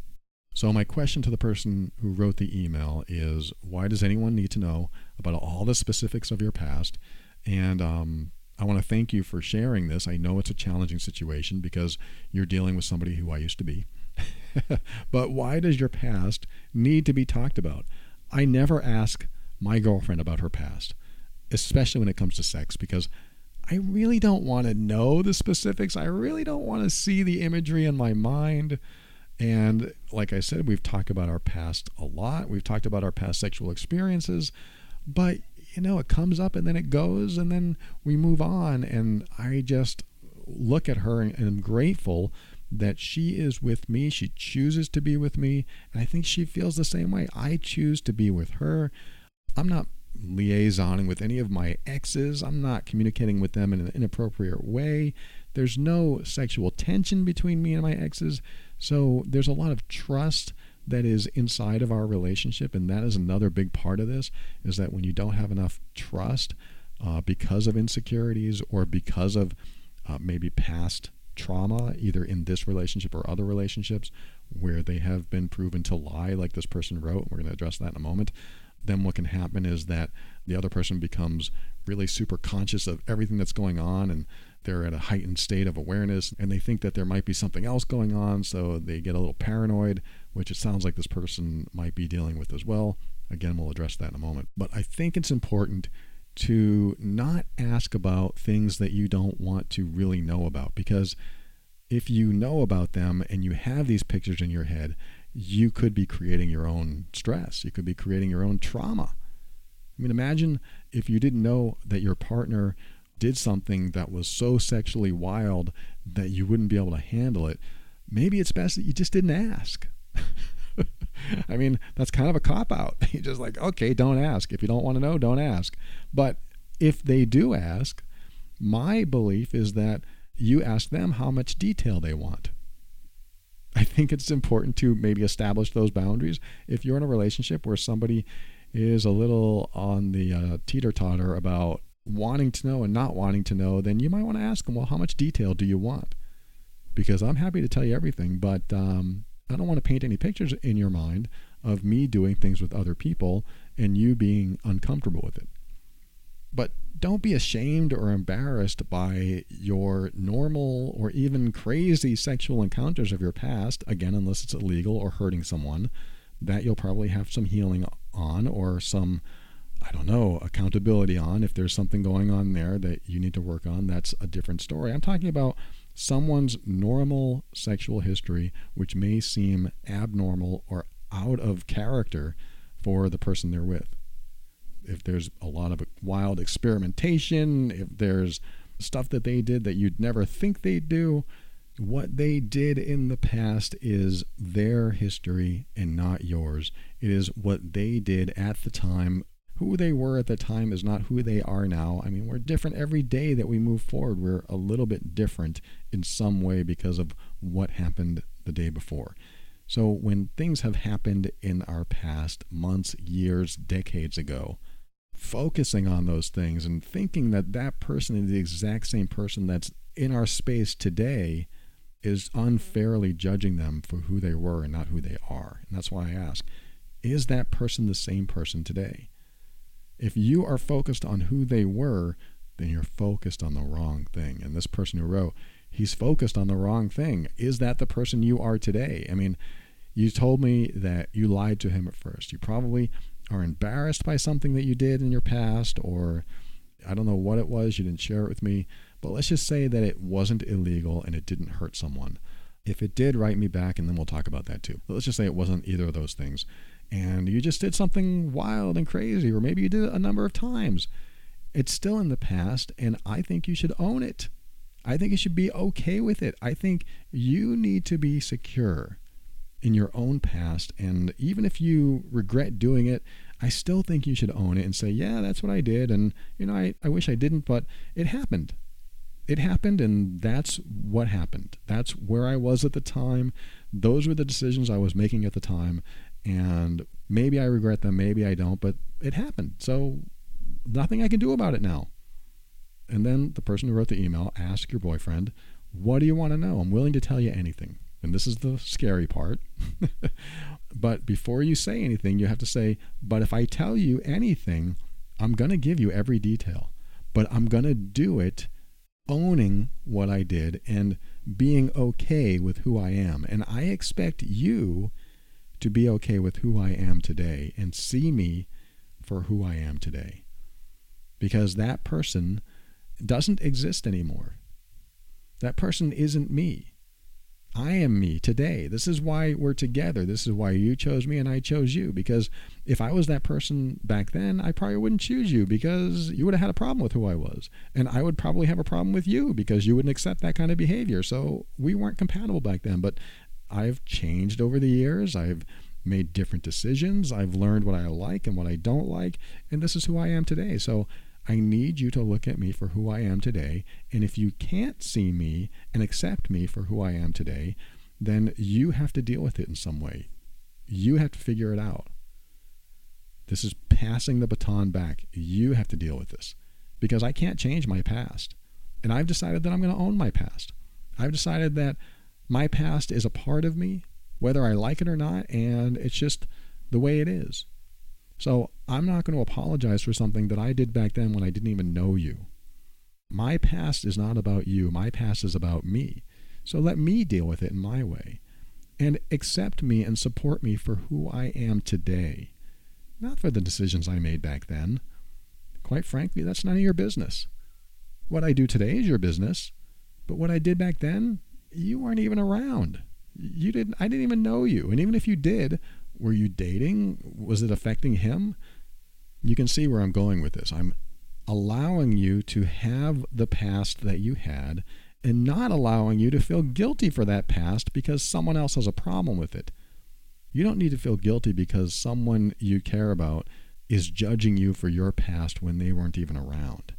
So my question to the person who wrote the email is, why does anyone need to know about all the specifics of your past? And I want to thank you for sharing this. I know it's a challenging situation because you're dealing with somebody who I used to be. But why does your past need to be talked about? I never ask my girlfriend about her past, especially when it comes to sex, because I really don't want to know the specifics. I really don't want to see the imagery in my mind. And like I said, we've talked about our past a lot. We've talked about our past sexual experiences, but it comes up and then it goes and then we move on. And I just look at her and am grateful that she is with me. She chooses to be with me. And I think she feels the same way. I choose to be with her. I'm not liaisoning with any of my exes. I'm not communicating with them in an inappropriate way. There's no sexual tension between me and my exes. So there's a lot of trust that is inside of our relationship. And that is another big part of this, is that when you don't have enough trust because of insecurities or because of maybe past trauma, either in this relationship or other relationships where they have been proven to lie, like this person wrote, we're going to address that in a moment, then what can happen is that the other person becomes really super conscious of everything that's going on, and they're at a heightened state of awareness, and they think that there might be something else going on, so they get a little paranoid, which it sounds like this person might be dealing with as well. Again, we'll address that in a moment. But I think it's important to not ask about things that you don't want to really know about, because if you know about them and you have these pictures in your head, you could be creating your own stress. You could be creating your own trauma. I mean, imagine if you didn't know that your partner did something that was so sexually wild that you wouldn't be able to handle it. Maybe it's best that you just didn't ask. I mean, that's kind of a cop-out. You're just like, okay, don't ask. If you don't want to know, don't ask. But if they do ask, my belief is that you ask them how much detail they want. I think it's important to maybe establish those boundaries. If you're in a relationship where somebody is a little on the teeter-totter about wanting to know and not wanting to know, then you might want to ask them, well, how much detail do you want? Because I'm happy to tell you everything, but I don't want to paint any pictures in your mind of me doing things with other people and you being uncomfortable with it. But don't be ashamed or embarrassed by your normal or even crazy sexual encounters of your past, again, unless it's illegal or hurting someone, that you'll probably have some healing on or some, accountability on. If there's something going on there that you need to work on, that's a different story. I'm talking about someone's normal sexual history, which may seem abnormal or out of character for the person they're with. If there's a lot of wild experimentation, if there's stuff that they did that you'd never think they'd do, what they did in the past is their history and not yours. It is what they did at the time. Who they were at the time is not who they are now. I mean, we're different every day that we move forward. We're a little bit different in some way because of what happened the day before. So when things have happened in our past, months, years, decades ago, focusing on those things and thinking that that person is the exact same person that's in our space today is unfairly judging them for who they were and not who they are. And that's why I ask, is that person the same person today? If you are focused on who they were, then you're focused on the wrong thing. And this person who wrote, he's focused on the wrong thing. Is that the person you are today? I mean, you told me that you lied to him at first. You probably are embarrassed by something that you did in your past, or I don't know what it was, you didn't share it with me, but let's just say that it wasn't illegal and it didn't hurt someone. If it did, write me back and then we'll talk about that too. But let's just say it wasn't either of those things and you just did something wild and crazy, or maybe you did it a number of times. It's still in the past, and I think you should own it. I think you should be okay with it. I think you need to be secure in your own past, and even if you regret doing it, I still think you should own it and say, yeah, that's what I did, and I wish I didn't, but it happened. It happened, and that's what happened. That's where I was at the time. Those were the decisions I was making at the time, and maybe I regret them, maybe I don't, but it happened. So nothing I can do about it now. And then the person who wrote the email, ask your boyfriend, what do you want to know? I'm willing to tell you anything. And this is the scary part. But before you say anything, you have to say, but if I tell you anything, I'm going to give you every detail. But I'm going to do it owning what I did and being okay with who I am. And I expect you to be okay with who I am today and see me for who I am today. Because that person doesn't exist anymore. That person isn't me. I am me today. This is why we're together. This is why you chose me and I chose you. Because if I was that person back then, I probably wouldn't choose you because you would have had a problem with who I was. And I would probably have a problem with you because you wouldn't accept that kind of behavior. So we weren't compatible back then. But I've changed over the years. I've made different decisions. I've learned what I like and what I don't like. And this is who I am today. So I need you to look at me for who I am today. And if you can't see me and accept me for who I am today, then you have to deal with it in some way. You have to figure it out. This is passing the baton back. You have to deal with this because I can't change my past. And I've decided that I'm going to own my past. I've decided that my past is a part of me, whether I like it or not, and it's just the way it is. So I'm not going to apologize for something that I did back then when I didn't even know you. My past is not about you. My past is about me. So let me deal with it in my way. And accept me and support me for who I am today. Not for the decisions I made back then. Quite frankly, that's none of your business. What I do today is your business. But what I did back then, you weren't even around. I didn't even know you. And even if you did, were you dating? Was it affecting him? You can see where I'm going with this. I'm allowing you to have the past that you had and not allowing you to feel guilty for that past because someone else has a problem with it. You don't need to feel guilty because someone you care about is judging you for your past when they weren't even around.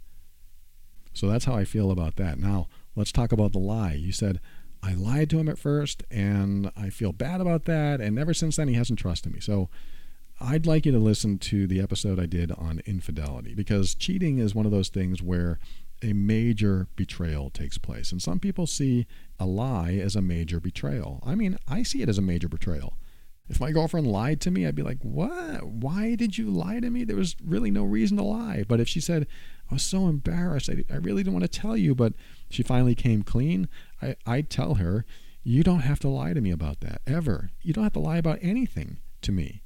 So that's how I feel about that. Now, let's talk about the lie. You said, I lied to him at first, and I feel bad about that, and ever since then he hasn't trusted me. So I'd like you to listen to the episode I did on infidelity, because cheating is one of those things where a major betrayal takes place. And some people see a lie as a major betrayal. I mean, I see it as a major betrayal. If my girlfriend lied to me, I'd be like, what? Why did you lie to me? There was really no reason to lie. But if she said, I was so embarrassed, I really didn't want to tell you, but she finally came clean, I'd tell her, you don't have to lie to me about that, ever. You don't have to lie about anything to me.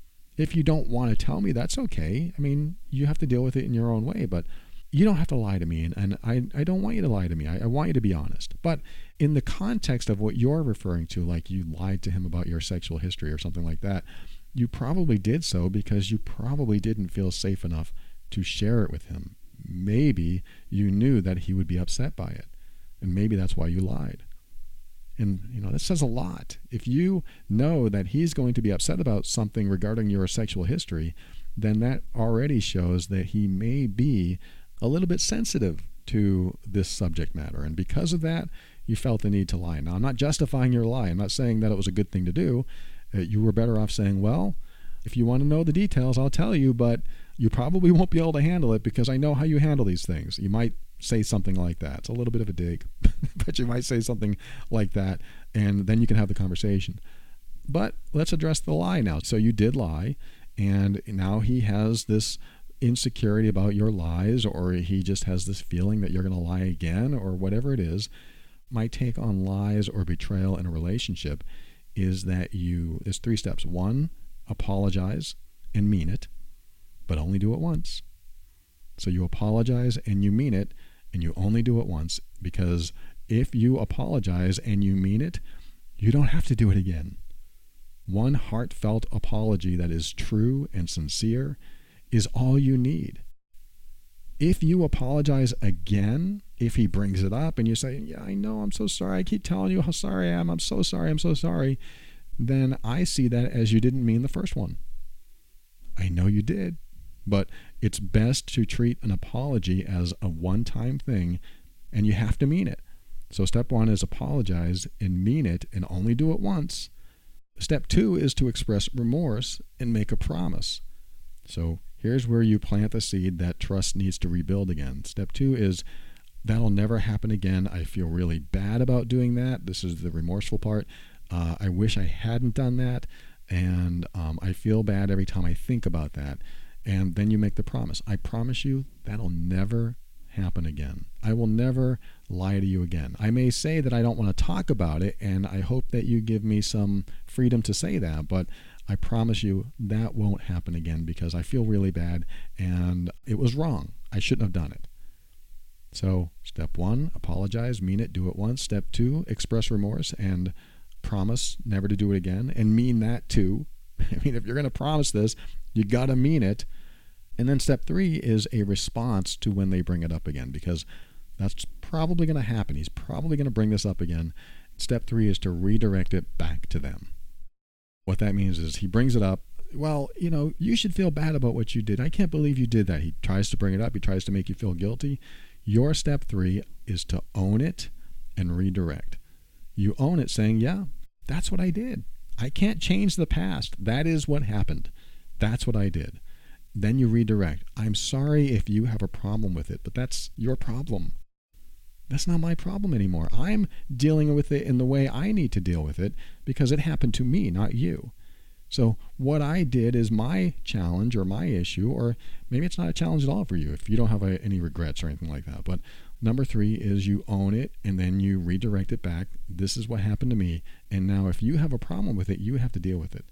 If you don't want to tell me, that's okay. I mean, you have to deal with it in your own way, but you don't have to lie to me, and I don't want you to lie to me. I want you to be honest. But in the context of what you're referring to, like you lied to him about your sexual history or something like that, you probably did so because you probably didn't feel safe enough to share it with him. Maybe you knew that he would be upset by it, and maybe that's why you lied. And, that says a lot. If you know that he's going to be upset about something regarding your sexual history, then that already shows that he may be a little bit sensitive to this subject matter. And because of that, you felt the need to lie. Now, I'm not justifying your lie. I'm not saying that it was a good thing to do. You were better off saying, well, if you want to know the details, I'll tell you, but you probably won't be able to handle it because I know how you handle these things. You might say something like that. It's a little bit of a dig, but you might say something like that, and then you can have the conversation. But let's address the lie now. So you did lie, and now he has this insecurity about your lies, or he just has this feeling that you're going to lie again, or whatever it is. My take on lies or betrayal in a relationship is that there's 3 steps. 1, apologize and mean it, but only do it once. So you apologize and you mean it, and you only do it once, because if you apologize and you mean it, you don't have to do it again. One heartfelt apology that is true and sincere is all you need. If you apologize again, if he brings it up and you say, yeah, I know, I'm so sorry, I keep telling you how sorry I am, I'm so sorry, then I see that as you didn't mean the first one. I know you did, but it's best to treat an apology as a one-time thing, and you have to mean it. So step 1 is apologize and mean it, and only do it once. Step 2 is to express remorse and make a promise. So here's where you plant the seed that trust needs to rebuild again. Step 2 is, that'll never happen again. I feel really bad about doing that. This is the remorseful part. I wish I hadn't done that, and I feel bad every time I think about that. And then you make the promise. I promise you that'll never happen again. I will never lie to you again. I may say that I don't want to talk about it, and I hope that you give me some freedom to say that, but I promise you that won't happen again because I feel really bad and it was wrong. I shouldn't have done it. So step 1, apologize, mean it, do it once. Step 2, express remorse and promise never to do it again, and mean that too. I mean, if you're going to promise this, you got to mean it. And then step 3 is a response to when they bring it up again, because that's probably going to happen. He's probably going to bring this up again. Step 3 is to redirect it back to them. What that means is he brings it up. Well, you should feel bad about what you did. I can't believe you did that. He tries to bring it up. He tries to make you feel guilty. Your step 3 is to own it and redirect. You own it saying, yeah, that's what I did. I can't change the past. That is what happened. That's what I did. Then you redirect. I'm sorry if you have a problem with it, but that's your problem. That's not my problem anymore. I'm dealing with it in the way I need to deal with it because it happened to me, not you. So what I did is my challenge or my issue, or maybe it's not a challenge at all for you if you don't have any regrets or anything like that. But number 3 is you own it and then you redirect it back. This is what happened to me. And now if you have a problem with it, you have to deal with it.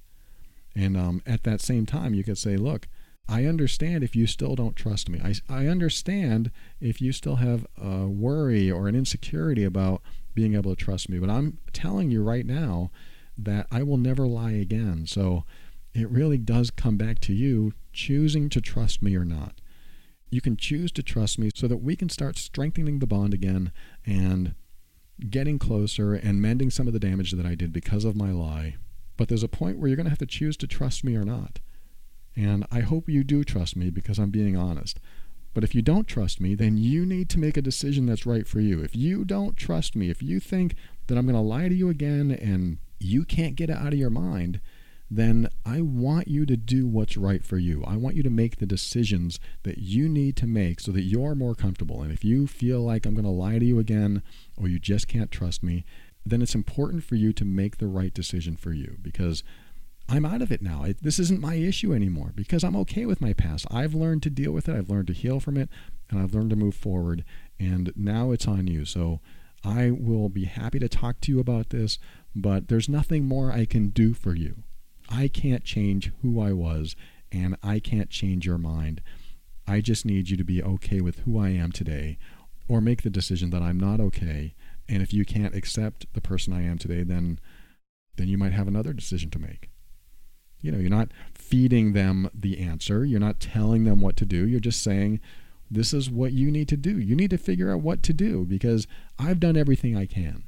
And at that same time, you could say, look, I understand if you still don't trust me. I understand if you still have a worry or an insecurity about being able to trust me. But I'm telling you right now that I will never lie again. So it really does come back to you choosing to trust me or not. You can choose to trust me so that we can start strengthening the bond again and getting closer and mending some of the damage that I did because of my lie. But there's a point where you're going to have to choose to trust me or not. And I hope you do trust me because I'm being honest. But if you don't trust me, then you need to make a decision that's right for you. If you don't trust me, if you think that I'm going to lie to you again and you can't get it out of your mind, then I want you to do what's right for you. I want you to make the decisions that you need to make so that you're more comfortable. And if you feel like I'm going to lie to you again or you just can't trust me, then it's important for you to make the right decision for you because I'm out of it now. This isn't my issue anymore because I'm okay with my past. I've learned to deal with it. I've learned to heal from it, and I've learned to move forward. And now it's on you. So I will be happy to talk to you about this, but there's nothing more I can do for you. I can't change who I was, and I can't change your mind. I just need you to be okay with who I am today, or make the decision that I'm not okay. And if you can't accept the person I am today, then you might have another decision to make. You're not feeding them the answer. You're not telling them what to do. You're just saying, this is what you need to do. You need to figure out what to do because I've done everything I can.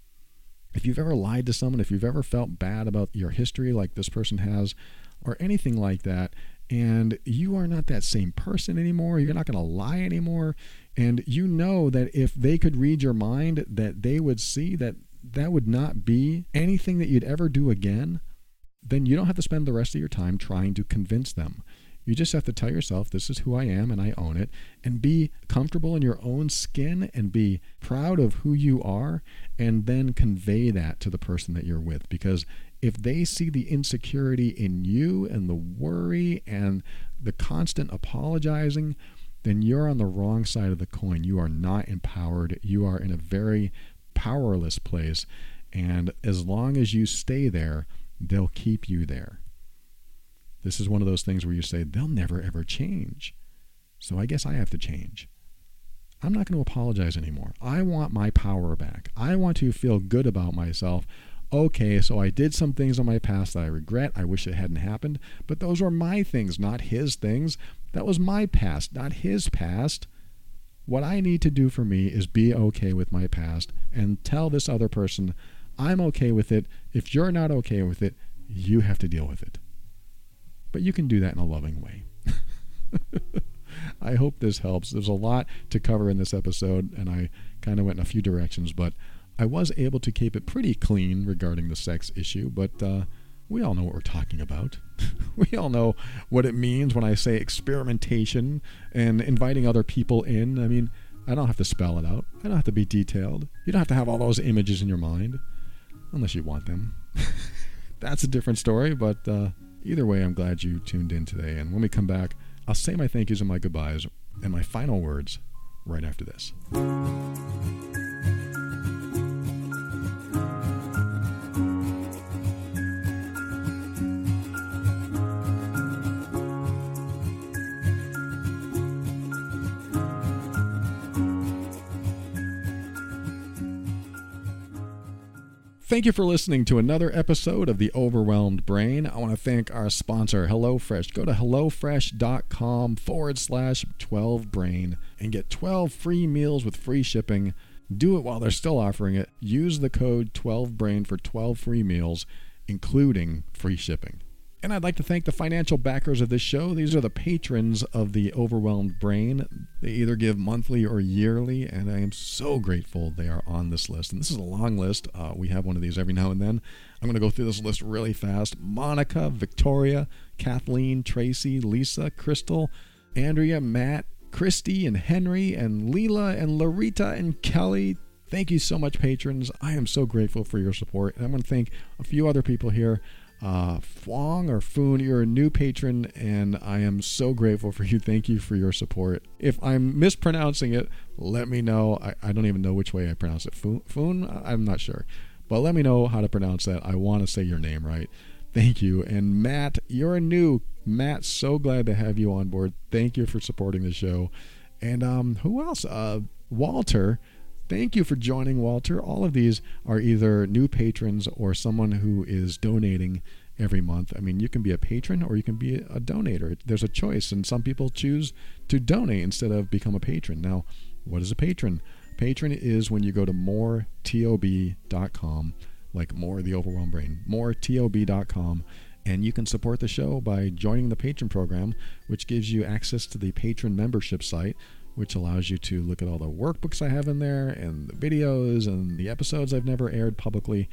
If you've ever lied to someone, if you've ever felt bad about your history like this person has, or anything like that, and you are not that same person anymore, you're not going to lie anymore, and you know that if they could read your mind, that they would see that that would not be anything that you'd ever do again, then you don't have to spend the rest of your time trying to convince them. You just have to tell yourself, this is who I am and I own it, and be comfortable in your own skin and be proud of who you are, and then convey that to the person that you're with. Because if they see the insecurity in you and the worry and the constant apologizing, then you're on the wrong side of the coin. You are not empowered. You are in a very powerless place. And as long as you stay there, they'll keep you there. This is one of those things where you say, they'll never ever change. So I guess I have to change. I'm not going to apologize anymore. I want my power back. I want to feel good about myself. Okay, so I did some things in my past that I regret. I wish it hadn't happened. But those were my things, not his things. That was my past, not his past. What I need to do for me is be okay with my past and tell this other person, I'm okay with it. If you're not okay with it, you have to deal with it. But you can do that in a loving way. I hope this helps. There's a lot to cover in this episode, and I kind of went in a few directions, but I was able to keep it pretty clean regarding the sex issue, but we all know what we're talking about. We all know what it means when I say experimentation and inviting other people in. I mean, I don't have to spell it out. I don't have to be detailed. You don't have to have all those images in your mind, unless you want them. That's a different story, but either way, I'm glad you tuned in today. And when we come back, I'll say my thank yous and my goodbyes and my final words right after this. thank you for listening to another episode of The Overwhelmed Brain. I want to thank our sponsor, HelloFresh. Go to HelloFresh.com/12brain and get 12 free meals with free shipping. Do it while they're still offering it. Use the code 12brain for 12 free meals, including free shipping. And I'd like to thank the financial backers of this show. These are the patrons of The Overwhelmed Brain. They either give monthly or yearly, and I am so grateful they are on this list. And this is a long list. We have one of these every now and then. I'm going to go through this list really fast. Monica, Victoria, Kathleen, Tracy, Lisa, Crystal, Andrea, Matt, Christy, and Henry, and Leela, and Larita, and Kelly. Thank you so much, patrons. I am so grateful for your support. And I want to thank a few other people here. Fwong or Foon, you're a new patron, and I am so grateful for you. Thank you for your support. If I'm mispronouncing it, let me know. I don't even know which way I pronounce it. Foon? I'm not sure. But let me know how to pronounce that. I want to say your name right. Thank you. And Matt, you're a new. Matt, so glad to have you on board. Thank you for supporting the show. And who else? Walter. Thank you for joining, Walter. All of these are either new patrons or someone who is donating every month. I mean, you can be a patron or you can be a donator. There's a choice, and some people choose to donate instead of become a patron. Now, what is a patron? Patron is when you go to moretob.com, like More the Overwhelmed Brain, moretob.com, and you can support the show by joining the patron program, which gives you access to the patron membership site, which allows you to look at all the workbooks I have in there and the videos and the episodes I've never aired publicly.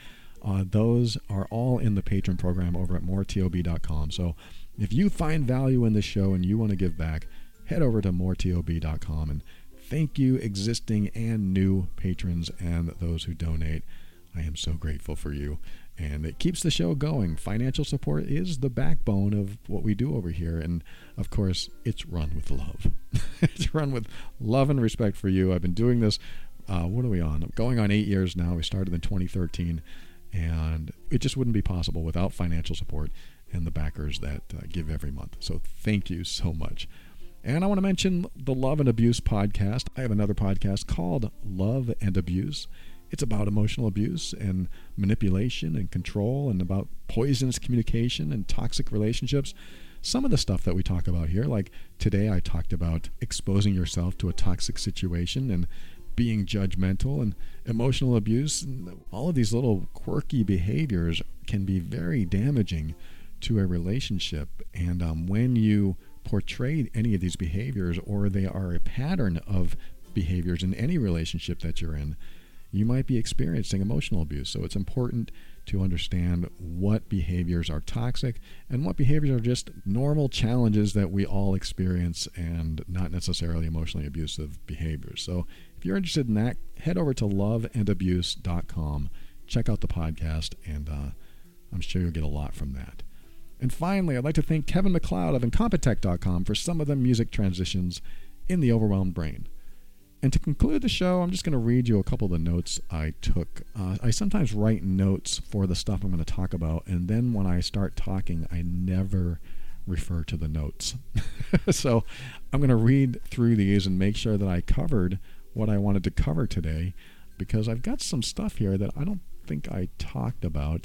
Those are all in the patron program over at moretob.com. So if you find value in this show and you want to give back, head over to moretob.com. And thank you, existing and new patrons and those who donate. I am so grateful for you. And it keeps the show going. Financial support is the backbone of what we do over here. And, of course, it's run with love. It's run with love and respect for you. I've been doing this, what are we on? I'm going on 8 years now. We started in 2013. And it just wouldn't be possible without financial support and the backers that give every month. So thank you so much. And I want to mention the Love and Abuse podcast. I have another podcast called Love and Abuse. It's about emotional abuse and manipulation and control and about poisonous communication and toxic relationships. Some of the stuff that we talk about here, like today I talked about exposing yourself to a toxic situation and being judgmental and emotional abuse. And all of these little quirky behaviors can be very damaging to a relationship. And when you portray any of these behaviors, or they are a pattern of behaviors in any relationship that you're in, you might be experiencing emotional abuse. So it's important to understand what behaviors are toxic and what behaviors are just normal challenges that we all experience and not necessarily emotionally abusive behaviors. So if you're interested in that, head over to loveandabuse.com, check out the podcast, and I'm sure you'll get a lot from that. And finally, I'd like to thank Kevin MacLeod of Incompetech.com for some of the music transitions in The Overwhelmed Brain. And to conclude the show, I'm just going to read you a couple of the notes I took. I sometimes write notes for the stuff I'm going to talk about, and then when I start talking, I never refer to the notes. So I'm going to read through these and make sure that I covered what I wanted to cover today, because I've got some stuff here that I don't think I talked about.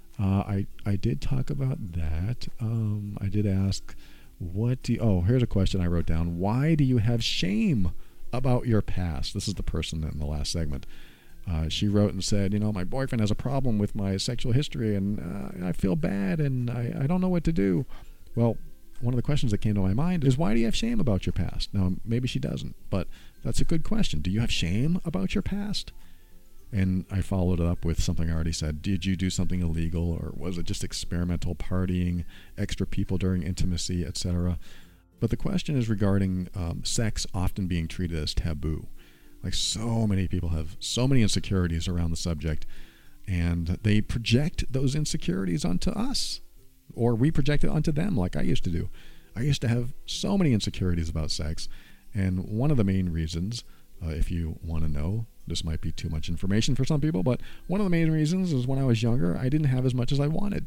I did talk about that. I did ask, here's a question I wrote down. Why do you have shame about your past? This is the person in the last segment. She wrote and said, my boyfriend has a problem with my sexual history, and I feel bad, and I don't know what to do. Well, one of the questions that came to my mind is, why do you have shame about your past? Now, maybe she doesn't, but that's a good question. Do you have shame about your past? And I followed it up with something I already said. Did you do something illegal, or was it just experimental partying, extra people during intimacy, etc.? But the question is regarding sex often being treated as taboo. Like, so many people have so many insecurities around the subject, and they project those insecurities onto us, or we project it onto them like I used to do. I used to have so many insecurities about sex, and one of the main reasons, if you want to know, this might be too much information for some people, but one of the main reasons is when I was younger, I didn't have as much as I wanted.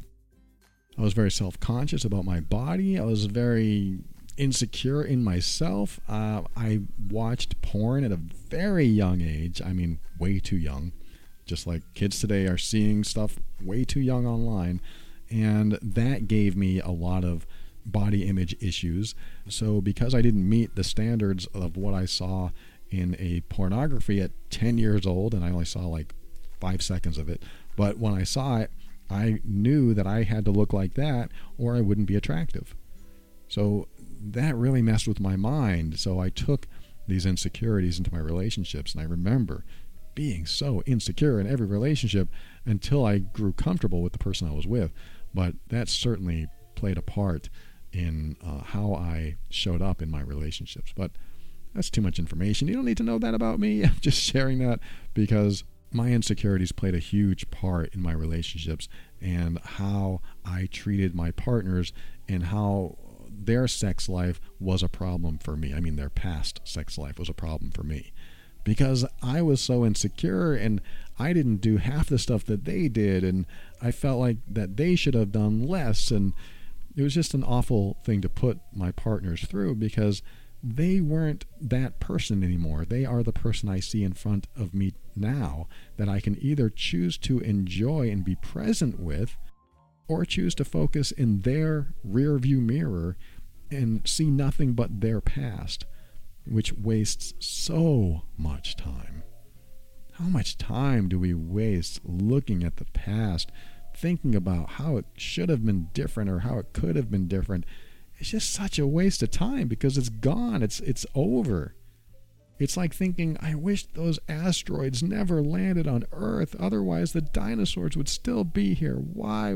I was very self-conscious about my body. I was very insecure in myself. I watched porn at a very young age. I mean, way too young. just like kids today are seeing stuff way too young online. And that gave me a lot of body image issues. So because I didn't meet the standards of what I saw in a pornography at 10 years old, and I only saw like 5 seconds of it, but when I saw it, I knew that I had to look like that or I wouldn't be attractive. So that really messed with my mind. So I took these insecurities into my relationships, and I remember being so insecure in every relationship until I grew comfortable with the person I was with. But that certainly played a part in how I showed up in my relationships. But that's too much information. You don't need to know that about me. I'm just sharing that because my insecurities played a huge part in my relationships and how I treated my partners and how their sex life was a problem for me. I mean, their past sex life was a problem for me because I was so insecure and I didn't do half the stuff that they did, and I felt like that they should have done less, and it was just an awful thing to put my partners through because they weren't that person anymore. They are the person I see in front of me now that I can either choose to enjoy and be present with or choose to focus in their rear view mirror and see nothing but their past, which wastes so much time. How much time do we waste looking at the past, thinking about how it should have been different or how it could have been different? It's just such a waste of time because it's gone. It's over. It's like thinking, I wish those asteroids never landed on Earth. Otherwise, the dinosaurs would still be here. Why?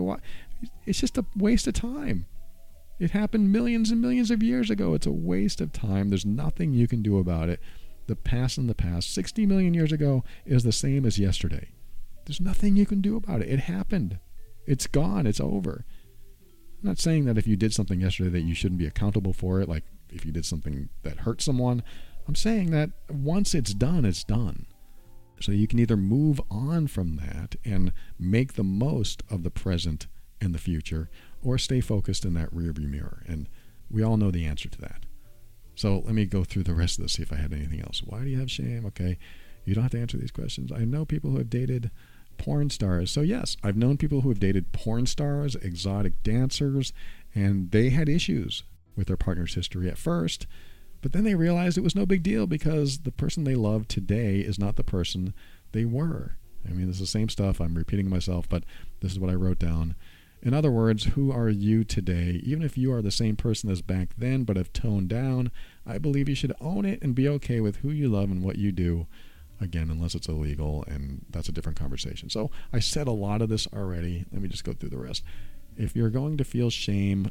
It's just a waste of time. It happened millions and millions of years ago. It's a waste of time. There's nothing you can do about it. The past in the past, 60 million years ago, is the same as yesterday. There's nothing you can do about it. It happened. It's gone. It's over. I'm not saying that if you did something yesterday that you shouldn't be accountable for it, like if you did something that hurt someone. I'm saying that once it's done, it's done. So you can either move on from that and make the most of the present and the future, or stay focused in that rearview mirror. And we all know the answer to that. So let me go through the rest of this, see if I had anything else. Why do you have shame? Okay, you don't have to answer these questions. I know people who have dated porn stars. So yes, I've known people who have dated porn stars, exotic dancers, and they had issues with their partner's history at first, but then they realized it was no big deal because the person they love today is not the person they were. I mean, it's the same stuff. I'm repeating myself, but this is what I wrote down. In other words, who are you today? Even if you are the same person as back then but have toned down, I believe you should own it and be okay with who you love and what you do. Again, unless it's illegal, and that's a different conversation. So I said a lot of this already. Let me just go through the rest. If you're going to feel shame,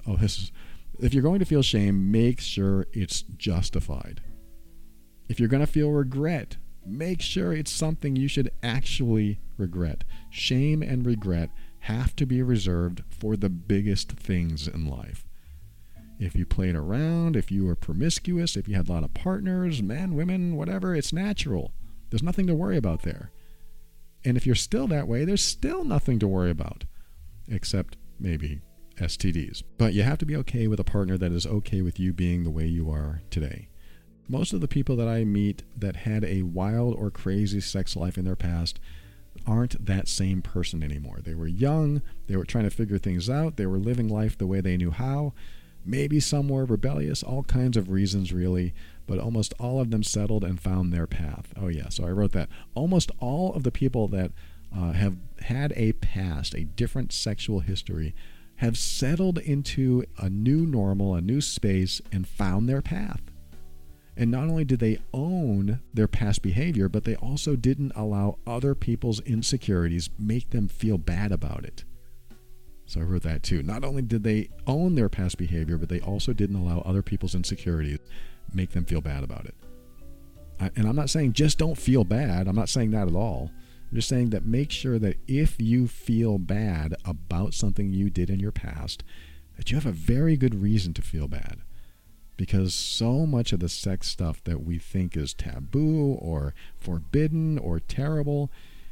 if you're going to feel shame, make sure it's justified. If you're going to feel regret, make sure it's something you should actually regret. Shame and regret have to be reserved for the biggest things in life. If you played around, if you were promiscuous, if you had a lot of partners, men, women, whatever, it's natural. There's nothing to worry about there. And if you're still that way, there's still nothing to worry about, except maybe STDs. But you have to be okay with a partner that is okay with you being the way you are today. Most of the people that I meet that had a wild or crazy sex life in their past aren't that same person anymore. They were young, they were trying to figure things out, they were living life the way they knew how. Maybe some were rebellious, all kinds of reasons really, but almost all of them settled and found their path. Oh yeah, so I wrote that. Almost all of the people that have had a past, a different sexual history, have settled into a new normal, a new space, and found their path. And not only did they own their past behavior, but they also didn't allow other people's insecurities make them feel bad about it. So I wrote that too. Not only did they own their past behavior, but they also didn't allow other people's insecurities make them feel bad about it. And I'm not saying just don't feel bad. I'm not saying that at all. I'm just saying that make sure that if you feel bad about something you did in your past, that you have a very good reason to feel bad. Because so much of the sex stuff that we think is taboo or forbidden or terrible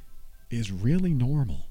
is really normal.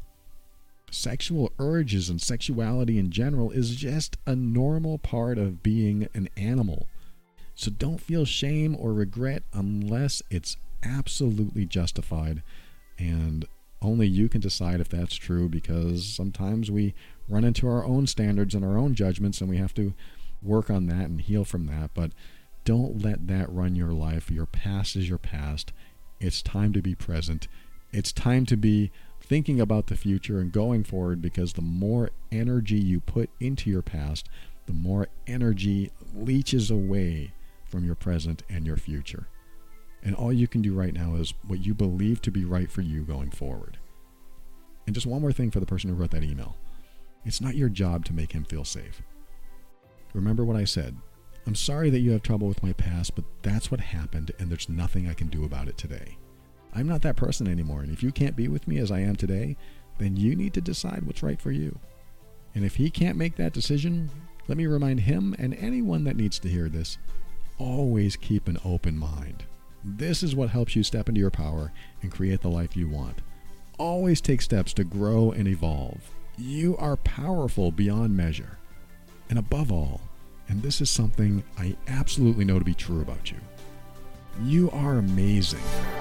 Sexual urges and sexuality in general is just a normal part of being an animal. So don't feel shame or regret unless it's absolutely justified. And only you can decide if that's true, because sometimes we run into our own standards and our own judgments, and we have to work on that and heal from that. But don't let that run your life. Your past is your past. It's time to be present. It's time to be thinking about the future and going forward, because the more energy you put into your past, the more energy leaches away from your present and your future. And all you can do right now is what you believe to be right for you going forward. And just one more thing for the person who wrote that email. It's not your job to make him feel safe. Remember what I said. I'm sorry that you have trouble with my past, but that's what happened, and there's nothing I can do about it today. I'm not that person anymore, and if you can't be with me as I am today, then you need to decide what's right for you. And if he can't make that decision, let me remind him and anyone that needs to hear this, always keep an open mind. This is what helps you step into your power and create the life you want. Always take steps to grow and evolve. You are powerful beyond measure. And above all, and this is something I absolutely know to be true about you, you are amazing.